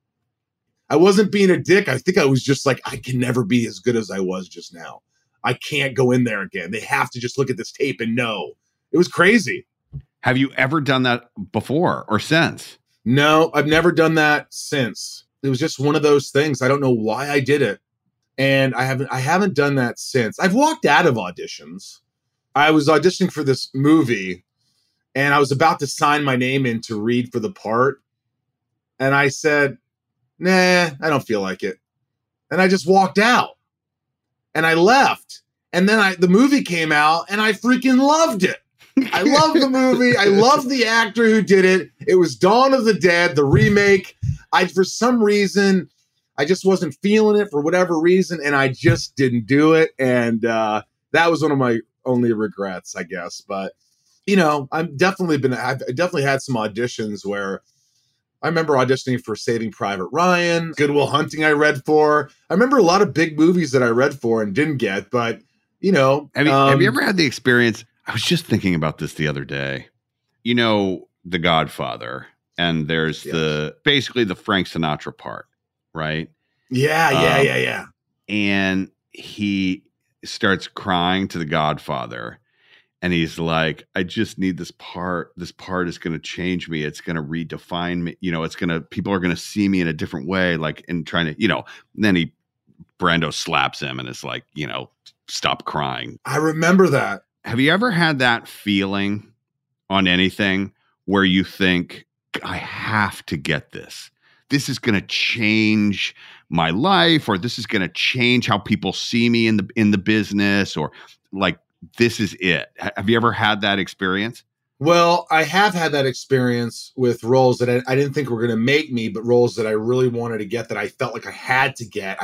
I wasn't being a dick. I think I was just like, I can never be as good as I was just now. I can't go in there again. They have to just look at this tape and know. It was crazy. Have you ever done that before or since? No, I've never done that since. It was just one of those things. I don't know why I did it. And I haven't done that since. I've walked out of auditions. I was auditioning for this movie, and I was about to sign my name in to read for the part. And I said, nah, I don't feel like it. And I just walked out. And I left. And then the movie came out, and I freaking loved it. I loved the movie. I loved the actor who did it. It was Dawn of the Dead, the remake. For some reason, I just wasn't feeling it for whatever reason, and I just didn't do it. And that was one of my only regrets, I guess. But, I've definitely had some auditions where I remember auditioning for Saving Private Ryan, Good Will Hunting I read for. I remember a lot of big movies that I read for and didn't get, but, Have you ever had the experience? I was just thinking about this the other day. The Godfather, and there's basically the Frank Sinatra part, right? Yeah. And he starts crying to the Godfather. And he's like, I just need this part. This part is going to change me. It's going to redefine me. People are going to see me in a different way. Like, and trying to, then Brando slaps him and it's like, stop crying. I remember that. Have you ever had that feeling on anything where you think, I have to get this? This is going to change my life, or this is going to change how people see me in the business, or like, this is it. Have you ever had that experience? Well, I have had that experience with roles that I didn't think were going to make me, but roles that I really wanted to get, that I felt like I had to get,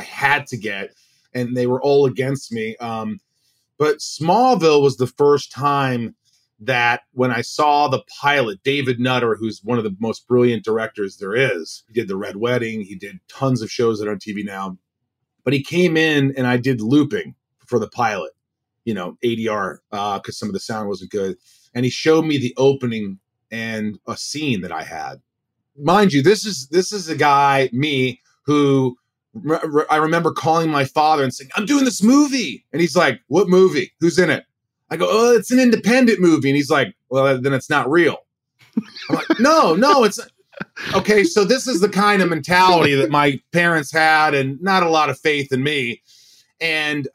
and they were all against me. But Smallville was the first time that when I saw the pilot, David Nutter, who's one of the most brilliant directors there is, he did The Red Wedding, he did tons of shows that are on TV now, but he came in and I did looping for the pilot. ADR, because some of the sound wasn't good. And he showed me the opening and a scene that I had. Mind you, this is a guy, me, who I remember calling my father and saying, I'm doing this movie. And he's like, what movie? Who's in it? I go, oh, it's an independent movie. And he's like, well, then it's not real. I'm like, no, it's okay. So this is the kind of mentality that my parents had, and not a lot of faith in me. And,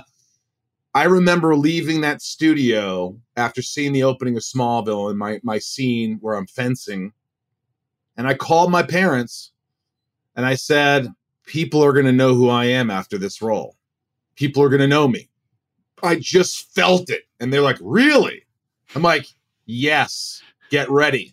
I remember leaving that studio after seeing the opening of Smallville and my scene where I'm fencing. And I called my parents and I said, people are going to know who I am after this role. People are going to know me. I just felt it. And they're like, really? I'm like, yes, get ready.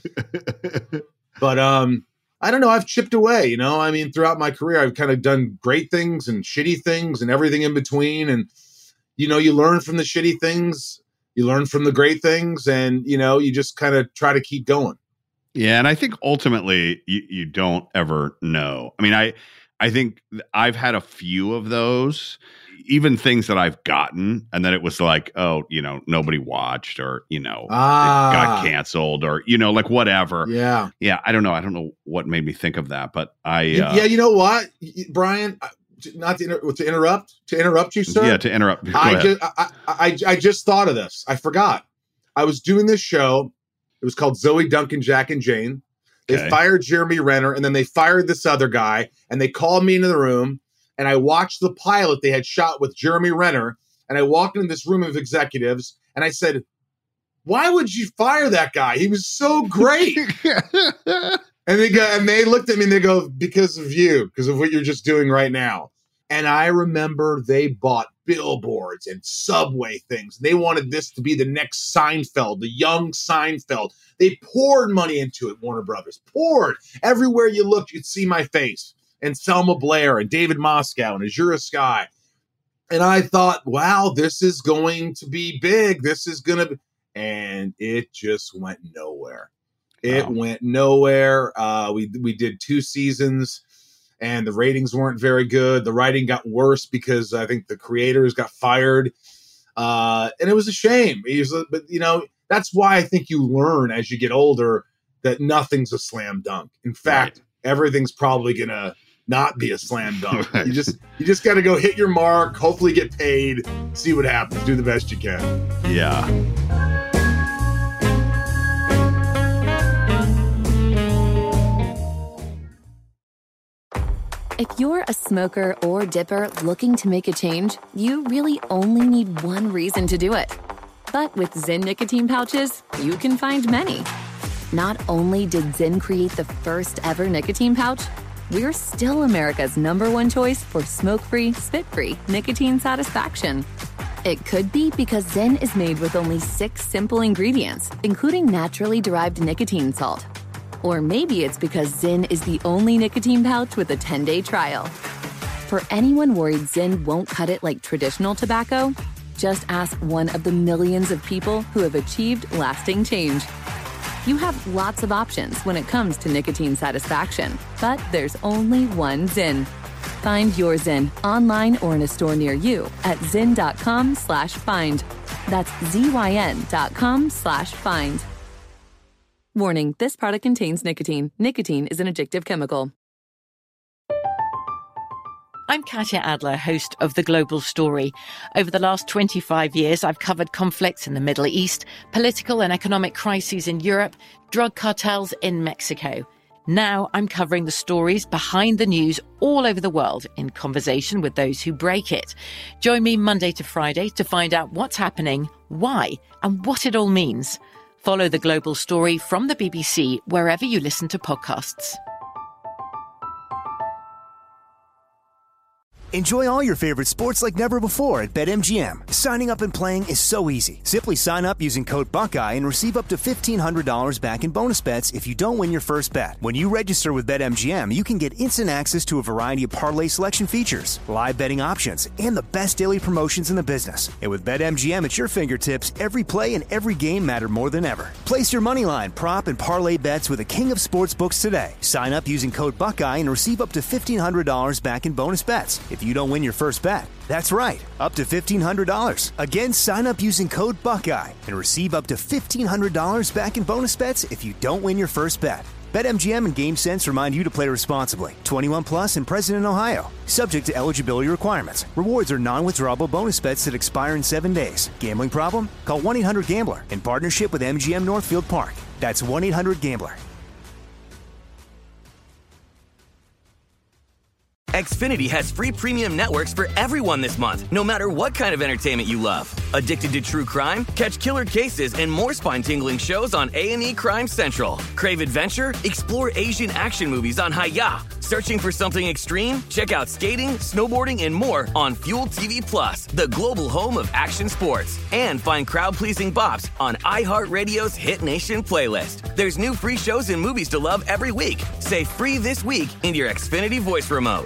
But I don't know. I've chipped away, throughout my career, I've kind of done great things and shitty things and everything in between. And you learn from the shitty things, you learn from the great things, and, you just kind of try to keep going. Yeah. And I think ultimately you don't ever know. I mean, I think I've had a few of those, even things that I've gotten, and then it was like, oh, nobody watched, or, it got canceled, or, like whatever. Yeah. Yeah. I don't know what made me think of that, but yeah, you know what, Brian, not to interrupt you, sir. Yeah, to interrupt. I just thought of this. I forgot. I was doing this show. It was called Zoe, Duncan, Jack, and Jane. They fired Jeremy Renner, and then they fired this other guy, and they called me into the room, and I watched the pilot they had shot with Jeremy Renner, and I walked into this room of executives, and I said, why would you fire that guy? He was so great. And they looked at me and they go, because of you, because of what you're just doing right now. And I remember they bought billboards and subway things. They wanted this to be the next Seinfeld, the young Seinfeld. They poured money into it, Warner Brothers. Poured. Everywhere you looked, you'd see my face. And Selma Blair and David Moscow and Azura Sky. And I thought, wow, this is going to be big. This is going to be... And it just went nowhere. It went nowhere. We did 2 seasons, and the ratings weren't very good. The writing got worse because I think the creators got fired. And it was a shame. But, that's why I think you learn as you get older that nothing's a slam dunk. In fact, everything's probably going to not be a slam dunk. Right. You just got to go hit your mark, hopefully get paid, see what happens, do the best you can. Yeah. If you're a smoker or dipper looking to make a change, you really only need one reason to do it. But with Zyn nicotine pouches, you can find many. Not only did Zyn create the first ever nicotine pouch, we're still America's #1 choice for smoke-free, spit-free nicotine satisfaction. It could be because Zyn is made with only 6 simple ingredients, including naturally derived nicotine salt. Or maybe it's because Zyn is the only nicotine pouch with a 10-day trial. For anyone worried Zyn won't cut it like traditional tobacco, just ask one of the millions of people who have achieved lasting change. You have lots of options when it comes to nicotine satisfaction, but there's only one Zyn. Find your Zyn online or in a store near you at zyn.com/find. That's ZYN.com/find. Warning, this product contains nicotine. Nicotine is an addictive chemical. I'm Katya Adler, host of The Global Story. Over the last 25 years, I've covered conflicts in the Middle East, political and economic crises in Europe, drug cartels in Mexico. Now I'm covering the stories behind the news all over the world in conversation with those who break it. Join me Monday to Friday to find out what's happening, why, and what it all means. Follow The Global Story from the BBC wherever you listen to podcasts. Enjoy all your favorite sports like never before at BetMGM. Signing up and playing is so easy. Simply sign up using code Buckeye and receive up to $1,500 back in bonus bets if you don't win your first bet. When you register with BetMGM, you can get instant access to a variety of parlay selection features, live betting options, and the best daily promotions in the business. And with BetMGM at your fingertips, every play and every game matter more than ever. Place your moneyline, prop, and parlay bets with the king of sportsbooks today. Sign up using code Buckeye and receive up to $1,500 back in bonus bets if you don't win your first bet. That's right, up to $1,500. Again, sign up using code Buckeye and receive up to $1,500 back in bonus bets if you don't win your first bet. BetMGM and GameSense remind you to play responsibly. 21 plus and present in Ohio. Subject to eligibility requirements. Rewards are non-withdrawable bonus bets that expire in 7 days. Gambling problem? Call 1-800-GAMBLER in partnership with MGM Northfield Park. That's 1-800-GAMBLER. Xfinity has free premium networks for everyone this month, no matter what kind of entertainment you love. Addicted to true crime? Catch killer cases and more spine-tingling shows on A&E Crime Central. Crave adventure? Explore Asian action movies on Hi-YAH. Searching for something extreme? Check out skating, snowboarding, and more on Fuel TV Plus, the global home of action sports. And find crowd-pleasing bops on iHeartRadio's Hit Nation playlist. There's new free shows and movies to love every week. Say free this week in your Xfinity voice remote.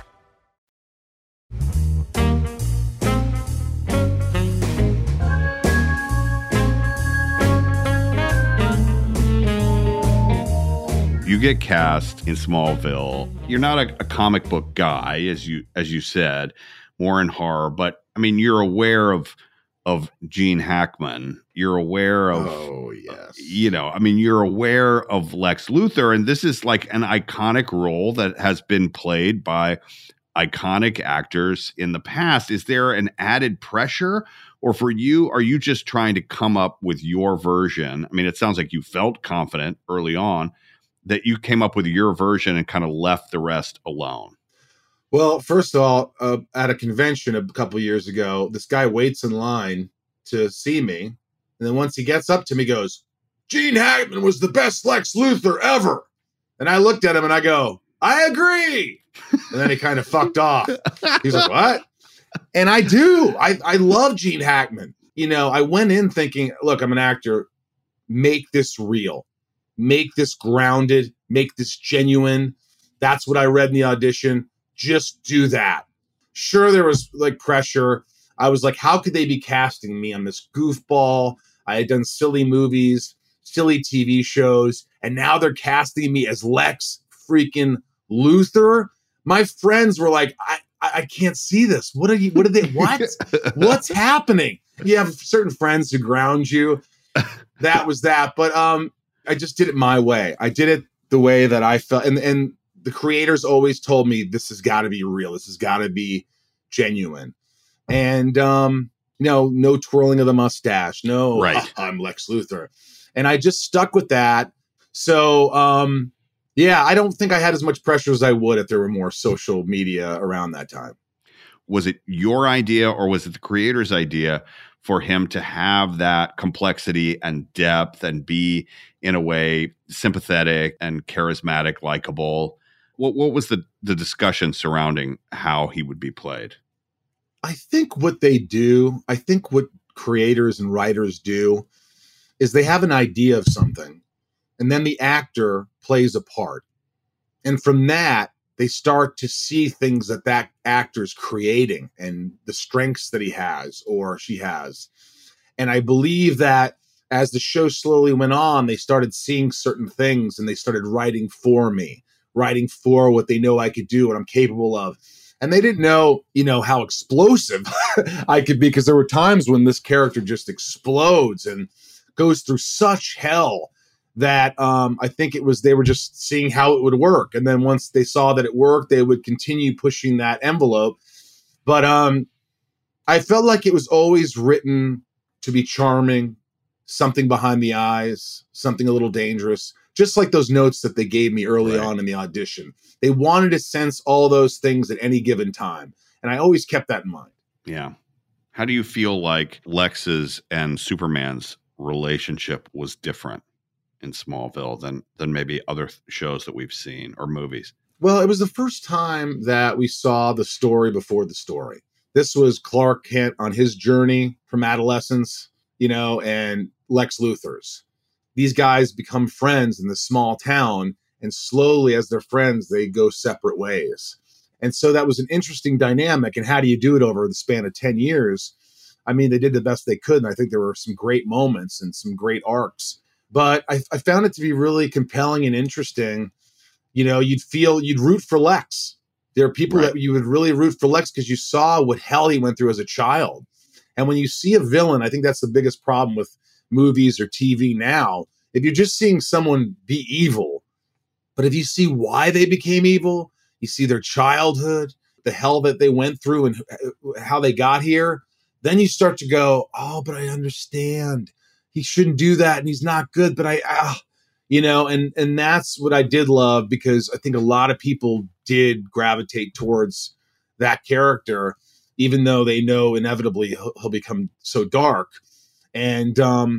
You get cast in Smallville. You're not a comic book guy, as you said, more in horror. But I mean, you're aware of Gene Hackman. You're aware of, you're aware of Lex Luthor, and this is like an iconic role that has been played by iconic actors in the past. Is there an added pressure, or for you, are you just trying to come up with your version? I mean, it sounds like you felt confident early on that you came up with your version and kind of left the rest alone. Well, first of all, at a convention a couple of years ago, this guy waits in line to see me. And then once he gets up to me, goes, Gene Hackman was the best Lex Luthor ever. And I looked at him and I go, I agree. And then he kind of fucked off. He's like, what? And I do. I love Gene Hackman. You know, I went in thinking, look, I'm an actor. Make this real. Make this grounded. Make this genuine. That's what I read in the audition. Just do that. Sure, there was like pressure. I was like, how could they be casting me on this goofball? I had done silly movies, silly TV shows, and now they're casting me as Lex freaking Luthor. My friends were like, I can't see this. What? What's happening? You have certain friends who ground you. That was that. But I just did it my way. I did it the way that I felt. And the creators always told me, this has got to be real. This has got to be genuine. And, no twirling of the mustache. No, right. I'm Lex Luthor. And I just stuck with that. So, I don't think I had as much pressure as I would if there were more social media around that time. Was it your idea or was it the creator's idea for him to have that complexity and depth and be, in a way, sympathetic and charismatic, likable? What was the discussion surrounding how he would be played? I think what creators and writers do is they have an idea of something, and then the actor plays a part. And from that, they start to see things that actor's creating and the strengths that he has or she has. And I believe that as the show slowly went on, they started seeing certain things and they started writing for me, writing for what they know I could do, what I'm capable of. And they didn't know, how explosive I could be, because there were times when this character just explodes and goes through such hell that I think they were just seeing how it would work. And then once they saw that it worked, they would continue pushing that envelope. But I felt like it was always written to be charming, something behind the eyes, something a little dangerous, just like those notes that they gave me early on in the audition. They wanted to sense all those things at any given time. And I always kept that in mind. Yeah. How do you feel like Lex's and Superman's relationship was different in Smallville than maybe other shows that we've seen or movies? Well, it was the first time that we saw the story before the story. This was Clark Kent on his journey from adolescence, and Lex Luthor's. These guys become friends in this small town, and slowly as they're friends, they go separate ways. And so that was an interesting dynamic. And how do you do it over the span of 10 years? I mean, they did the best they could. And I think there were some great moments and some great arcs. But I found it to be really compelling and interesting. You'd root for Lex. There are people that you would really root for Lex because you saw what hell he went through as a child. And when you see a villain, I think that's the biggest problem with movies or TV now. If you're just seeing someone be evil, but if you see why they became evil, you see their childhood, the hell that they went through and how they got here, then you start to go, oh, but I understand. He shouldn't do that and he's not good, but and that's what I did love, because I think a lot of people did gravitate towards that character, even though they know inevitably he'll become so dark. And,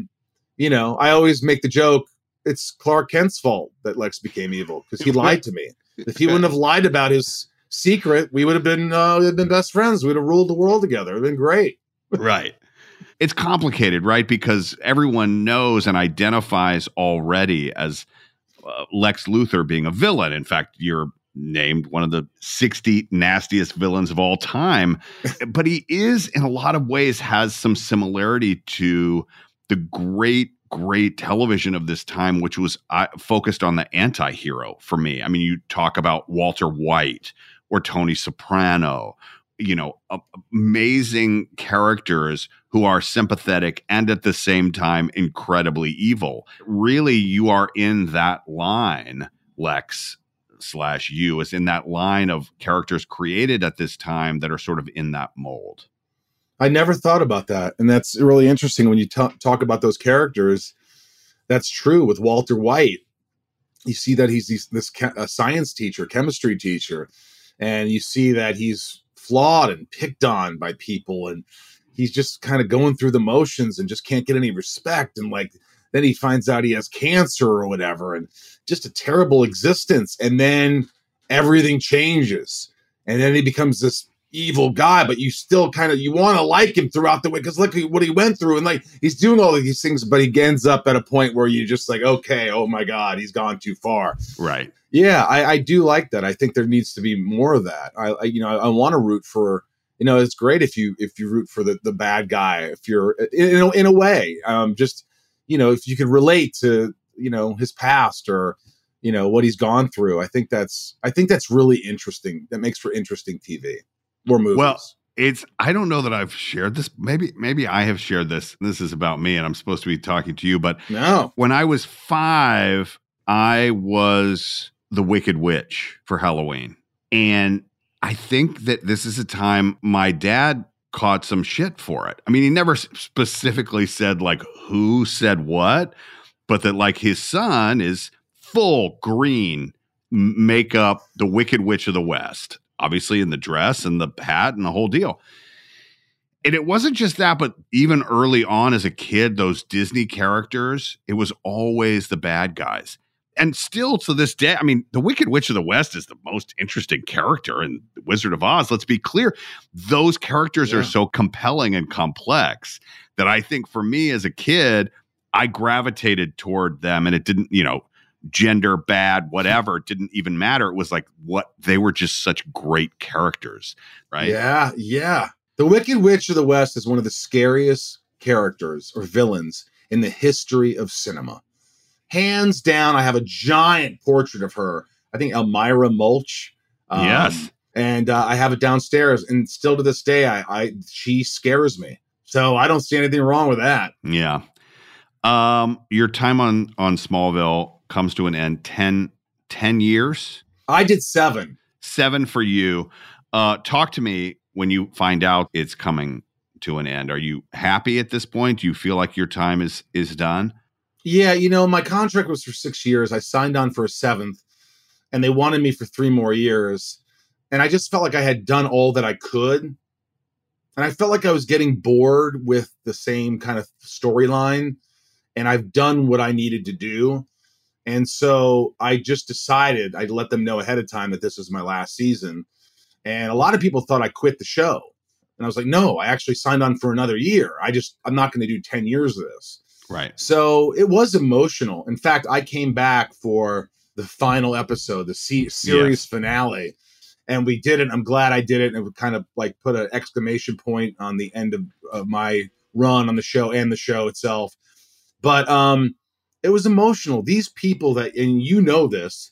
I always make the joke, it's Clark Kent's fault that Lex became evil because he lied to me. If he wouldn't have lied about his secret, we would have been best friends. We'd have ruled the world together. It'd been great. Right. It's complicated, right? Because everyone knows and identifies already as Lex Luthor being a villain. In fact, you're named one of the 60 nastiest villains of all time. But he is, in a lot of ways, has some similarity to the great television of this time, which was focused on the anti-hero for me. I mean, you talk about Walter White or Tony Soprano, amazing characters who are sympathetic and at the same time incredibly evil. Really, you are in that line, Lex/you is in that line of characters created at this time that are sort of in that mold. I never thought about that. And that's really interesting when you talk about those characters. That's true with Walter White. You see that he's this science teacher, chemistry teacher, and you see that he's flawed and picked on by people, and he's just kind of going through the motions and just can't get any respect. And then he finds out he has cancer or whatever, and just a terrible existence. And then everything changes. And then he becomes this, evil guy, but you still you want to like him throughout the way because look at what he went through, and like he's doing all of these things, but he ends up at a point where you just like, okay, oh my God, he's gone too far. Right. Yeah, I do like that. I think there needs to be more of that. I want to root for. It's great if you root for the bad guy, if you're in a way, just if you can relate to his past or what he's gone through. I think that's really interesting. That makes for interesting TV or movies. Well, I don't know that I've shared this. Maybe I have shared this. This is about me, and I'm supposed to be talking to you. But no, when I was 5, I was the Wicked Witch for Halloween, and I think that this is a time my dad caught some shit for it. I mean, he never specifically said like who said what, but that like his son is full green makeup, the Wicked Witch of the West, obviously in the dress and the hat and the whole deal. And it wasn't just that, but even early on as a kid, those Disney characters, it was always the bad guys. And still to this day, I mean, the Wicked Witch of the West is the most interesting character in The Wizard of Oz. Let's be clear. Those characters are so compelling and complex that I think for me as a kid, I gravitated toward them, and it didn't, gender bad, whatever, it didn't even matter. It was like they were just such great characters, right? Yeah, yeah. The Wicked Witch of the West is one of the scariest characters or villains in the history of cinema. Hands down, I have a giant portrait of her. I think Elmira Mulch. Yes. And I have it downstairs. And still to this day, she scares me. So I don't see anything wrong with that. Yeah. Your time on Smallville comes to an end. 10 years? I did 7. 7 for you. Talk to me when you find out it's coming to an end. Are you happy at this point? Do you feel like your time is done? Yeah, my contract was for 6 years. I signed on for a 7th, and they wanted me for 3 more years. And I just felt like I had done all that I could. And I felt like I was getting bored with the same kind of storyline. And I've done what I needed to do. And so I just decided I'd let them know ahead of time that this was my last season. And a lot of people thought I quit the show. And I was like, no, I actually signed on for another year. I'm not going to do 10 years of this. Right. So it was emotional. In fact, I came back for the final episode, the series finale, and we did it. I'm glad I did it. And it would kind of like put an exclamation point on the end of my run on the show and the show itself. But it was emotional. These people and this,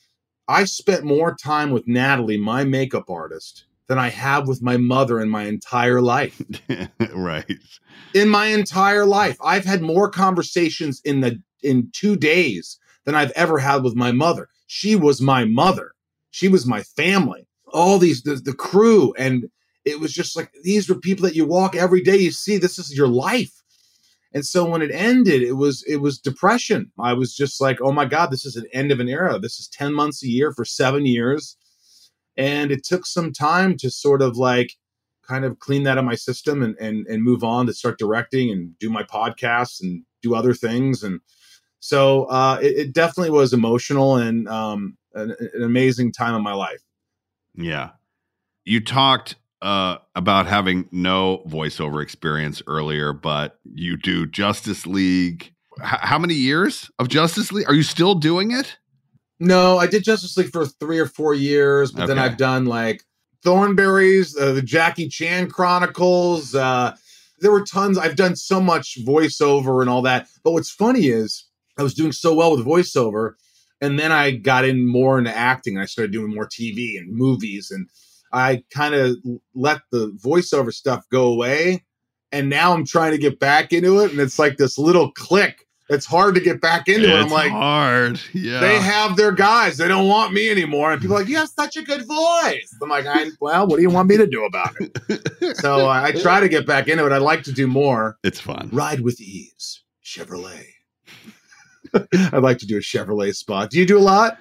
I spent more time with Natalie, my makeup artist, than I have with my mother in my entire life. Right. In my entire life. I've had more conversations in 2 days than I've ever had with my mother. She was my mother. She was my family. All the crew. And it was just like, these were people that you walk every day. You see, this is your life. And so when it ended, it was depression. I was just like, oh my God, this is an end of an era. This is 10 months a year for 7 years. And it took some time to sort of like kind of clean that out of my system and move on to start directing and do my podcasts and do other things. And so it definitely was emotional and an amazing time in my life. Yeah. You talked about having no voiceover experience earlier, but you do Justice League. How many years of Justice League? Are you still doing it? No, I did Justice League for 3 or 4 years, but then I've done like Thornberrys, the Jackie Chan Chronicles. There were tons. I've done so much voiceover and all that. But what's funny is I was doing so well with voiceover, and then I got more into acting. And I started doing more TV and movies, and I kind of let the voiceover stuff go away. And now I'm trying to get back into it, and it's like this little click. It's hard to get back into it. I'm like, hard. Yeah. They have their guys. They don't want me anymore. And people are like, you have such a good voice. I'm like, well, what do you want me to do about it? So I try to get back into it. I'd like to do more. It's fun. Ride with ease. Chevrolet. I'd like to do a Chevrolet spot. Do you do a lot?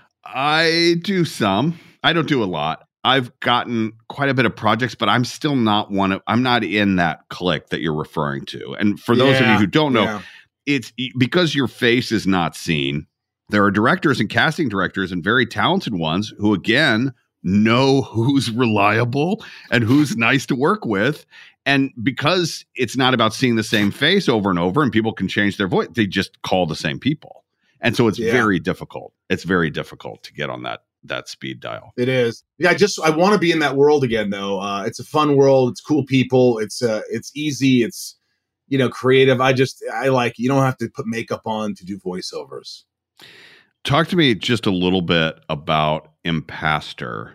I do some. I don't do a lot. I've gotten quite a bit of projects, but I'm still not I'm not in that clique that you're referring to. And for those of you who don't know, it's because your face is not seen. There are directors and casting directors and very talented ones who, again, know who's reliable and who's nice to work with. And because it's not about seeing the same face over and over and people can change their voice, they just call the same people. And so it's very difficult. It's very difficult to get on that speed dial. It is. Yeah, I want to be in that world again, though. It's a fun world. It's cool people. It's easy. It's, creative. I like, you don't have to put makeup on to do voiceovers. Talk to me just a little bit about Impastor.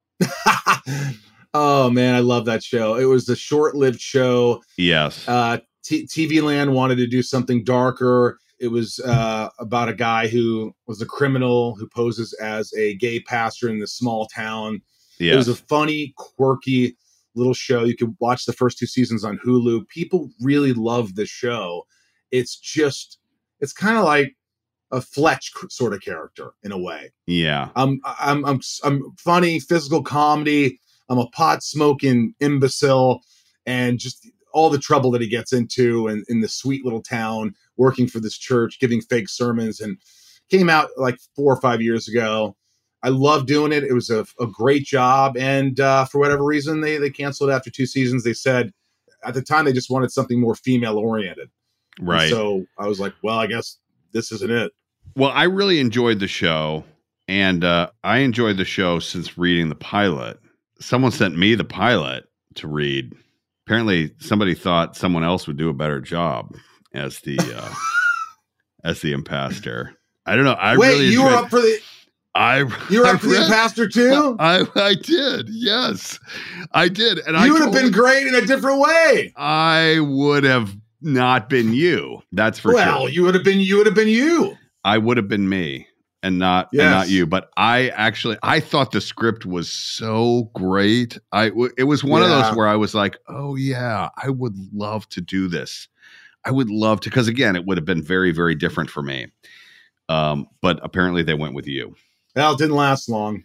Oh man, I love that show. It was a short-lived show. Yes. TV Land wanted to do something darker. It was about a guy who was a criminal who poses as a gay pastor in this small town. Yes. It was a funny, quirky little show. You could watch the first 2 seasons on Hulu. People really love this show. It's kind of like a Fletch sort of character in a way. Yeah. I'm funny, physical comedy. I'm a pot smoking imbecile, and just all the trouble that he gets into and in the sweet little town, working for this church, giving fake sermons, and came out like 4 or 5 years ago. I love doing it. It was a great job. And for whatever reason, they canceled after 2 seasons. They said at the time they just wanted something more female oriented. Right. And so I was like, well, I guess this isn't it. Well, I really enjoyed the show, and I enjoyed the show since reading the pilot. Someone sent me the pilot to read. Apparently, somebody thought someone else would do a better job as the Impastor. I don't know. You were up for the Impastor too? I did. Yes, I did. And you would have been great in a different way. I would have not been you. That's for sure. Well, you would have been you. I would have been me. And not you, but I thought the script was so great. It was one of those where I was like, oh yeah, I would love to do this. I would love to, because again, it would have been very, very different for me. But apparently they went with you. Well, it didn't last long.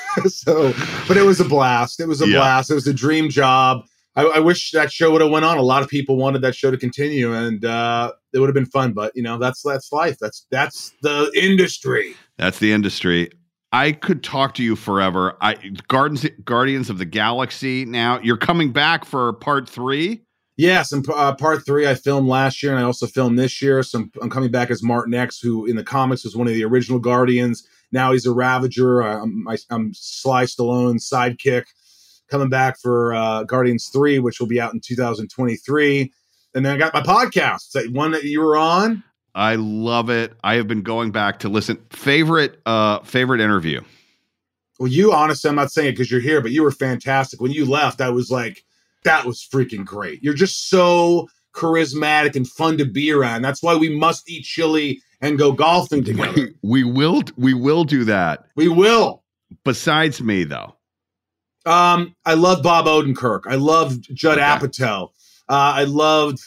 But it was a blast. It was a blast. It was a dream job. I wish that show would have went on. A lot of people wanted that show to continue, and it would have been fun. But that's life. That's the industry. That's the industry. I could talk to you forever. Guardians of the Galaxy. Now you're coming back for part 3. Yes, and part 3 I filmed last year, and I also filmed this year. So I'm coming back as Martin X, who in the comics was one of the original Guardians. Now he's a Ravager. I'm Sly Stallone's sidekick. Coming back for Guardians 3, which will be out in 2023. And then I got my podcast, that one that you were on. I love it. I have been going back to listen. Favorite interview? Well, you, honestly, I'm not saying it because you're here, but you were fantastic. When you left, I was like, that was freaking great. You're just so charismatic and fun to be around. That's why we must eat chili and go golfing together. We will do that. We will. Besides me, though. I love Bob Odenkirk. I loved Judd Apatow. I loved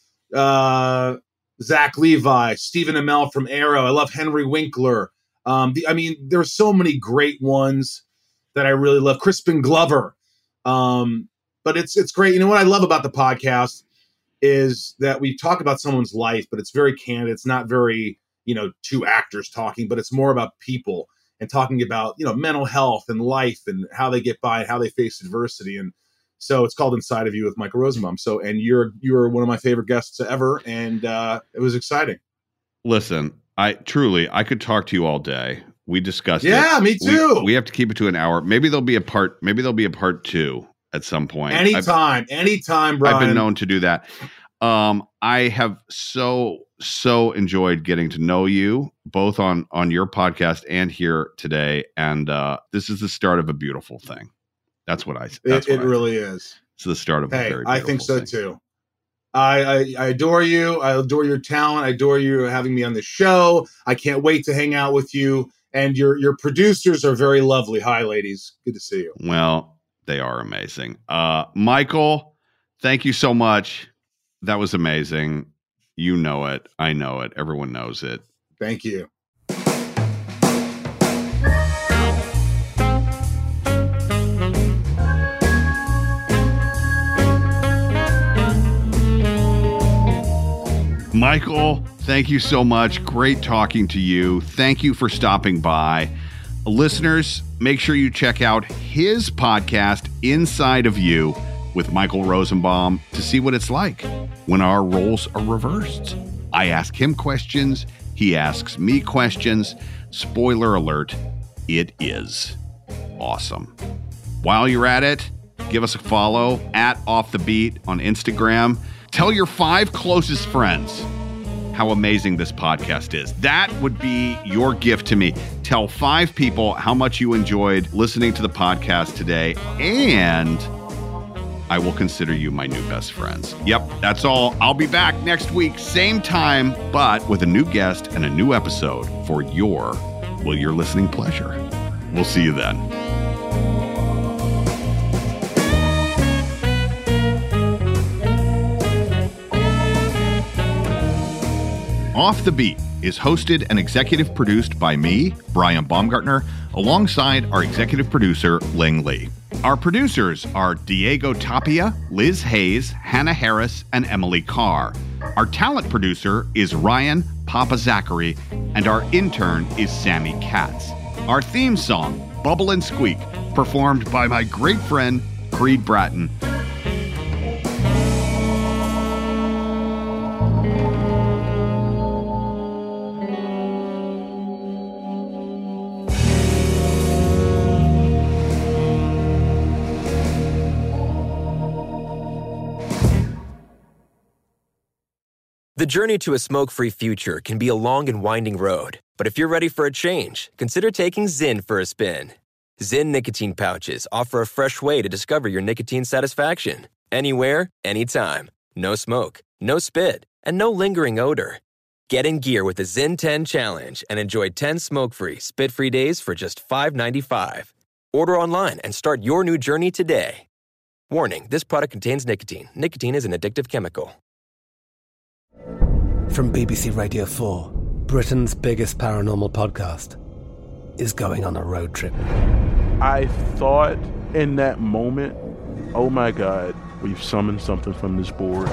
Zach Levi, Stephen Amell from Arrow. I love Henry Winkler. There are so many great ones that I really love. Crispin Glover. But it's great. You know what I love about the podcast is that we talk about someone's life, but it's very candid. It's not very, 2 actors talking, but it's more about people. And talking about, mental health and life and how they get by and how they face adversity. And so it's called Inside of You with Michael Rosenbaum. So, and you're one of my favorite guests ever. And it was exciting. Listen, I could talk to you all day. We discussed it. Yeah, me too. We have to keep it to an hour. Maybe there'll be a part 2 at some point. Anytime, Brian. I've been known to do that. I have so enjoyed getting to know you both on your podcast and here today. And this is the start of a beautiful thing. That's what I say. It really is. It's the start of a very beautiful I think so thing. Too. I adore you. I adore your talent. I adore you having me on the show. I can't wait to hang out with you. And your producers are very lovely. Hi, ladies. Good to see you. Well, they are amazing. Michael, thank you so much. That was amazing. You know it. I know it. Everyone knows it. Thank you. Michael, thank you so much. Great talking to you. Thank you for stopping by. Listeners, make sure you check out his podcast, Inside of You, with Michael Rosenbaum to see what it's like when our roles are reversed. I ask him questions. He asks me questions. Spoiler alert, it is awesome. While you're at it, give us a follow at Off the Beat on Instagram. Tell your 5 closest friends how amazing this podcast is. That would be your gift to me. Tell 5 people how much you enjoyed listening to the podcast today, and I will consider you my new best friends. Yep, that's all. I'll be back next week, same time, but with a new guest and a new episode for your listening pleasure. We'll see you then. Off the Beat is hosted and executive produced by me, Brian Baumgartner, alongside our executive producer, Ling Lee. Our producers are Diego Tapia, Liz Hayes, Hannah Harris, and Emily Carr. Our talent producer is Ryan Papa Zachary, and our intern is Sammy Katz. Our theme song, Bubble and Squeak, performed by my great friend, Creed Bratton. The journey to a smoke-free future can be a long and winding road, but if you're ready for a change, consider taking Zyn for a spin. Zyn nicotine pouches offer a fresh way to discover your nicotine satisfaction. Anywhere, anytime. No smoke, no spit, and no lingering odor. Get in gear with the Zyn 10 Challenge and enjoy 10 smoke-free, spit-free days for just $5.95. Order online and start your new journey today. Warning, this product contains nicotine. Nicotine is an addictive chemical. From BBC Radio 4, Britain's biggest paranormal podcast is going on a road trip. I thought in that moment, oh my God, we've summoned something from this board.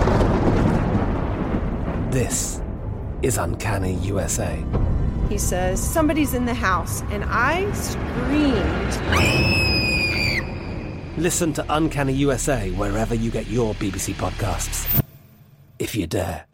This is Uncanny USA. He says, somebody's in the house, and I screamed. Listen to Uncanny USA wherever you get your BBC podcasts, if you dare.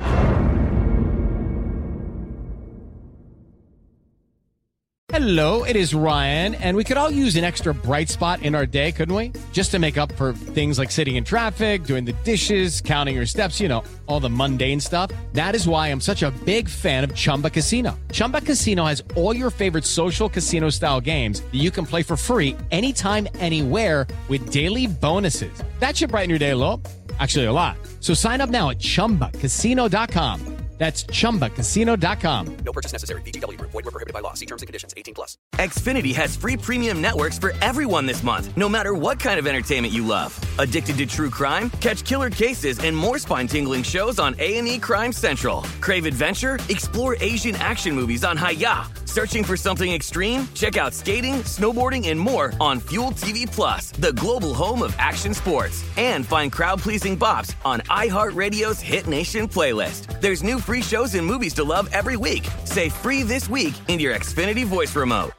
Hello, it is Ryan, and we could all use an extra bright spot in our day, couldn't we? Just to make up for things like sitting in traffic, doing the dishes, counting your steps, you know, all the mundane stuff. That is why I'm such a big fan of Chumba Casino. Chumba Casino has all your favorite social casino-style games that you can play for free anytime, anywhere with daily bonuses. That should brighten your day a little. Actually, a lot. So sign up now at ChumbaCasino.com. That's ChumbaCasino.com. No purchase necessary. VGW Group. Void where prohibited by law. See terms and conditions. 18+. Xfinity has free premium networks for everyone this month, no matter what kind of entertainment you love. Addicted to true crime? Catch killer cases and more spine-tingling shows on A&E Crime Central. Crave adventure? Explore Asian action movies on Hi-YAH. Searching for something extreme? Check out skating, snowboarding, and more on Fuel TV Plus, the global home of action sports. And find crowd-pleasing bops on iHeartRadio's Hit Nation playlist. There's new free shows and movies to love every week. Say free this week in your Xfinity voice remote.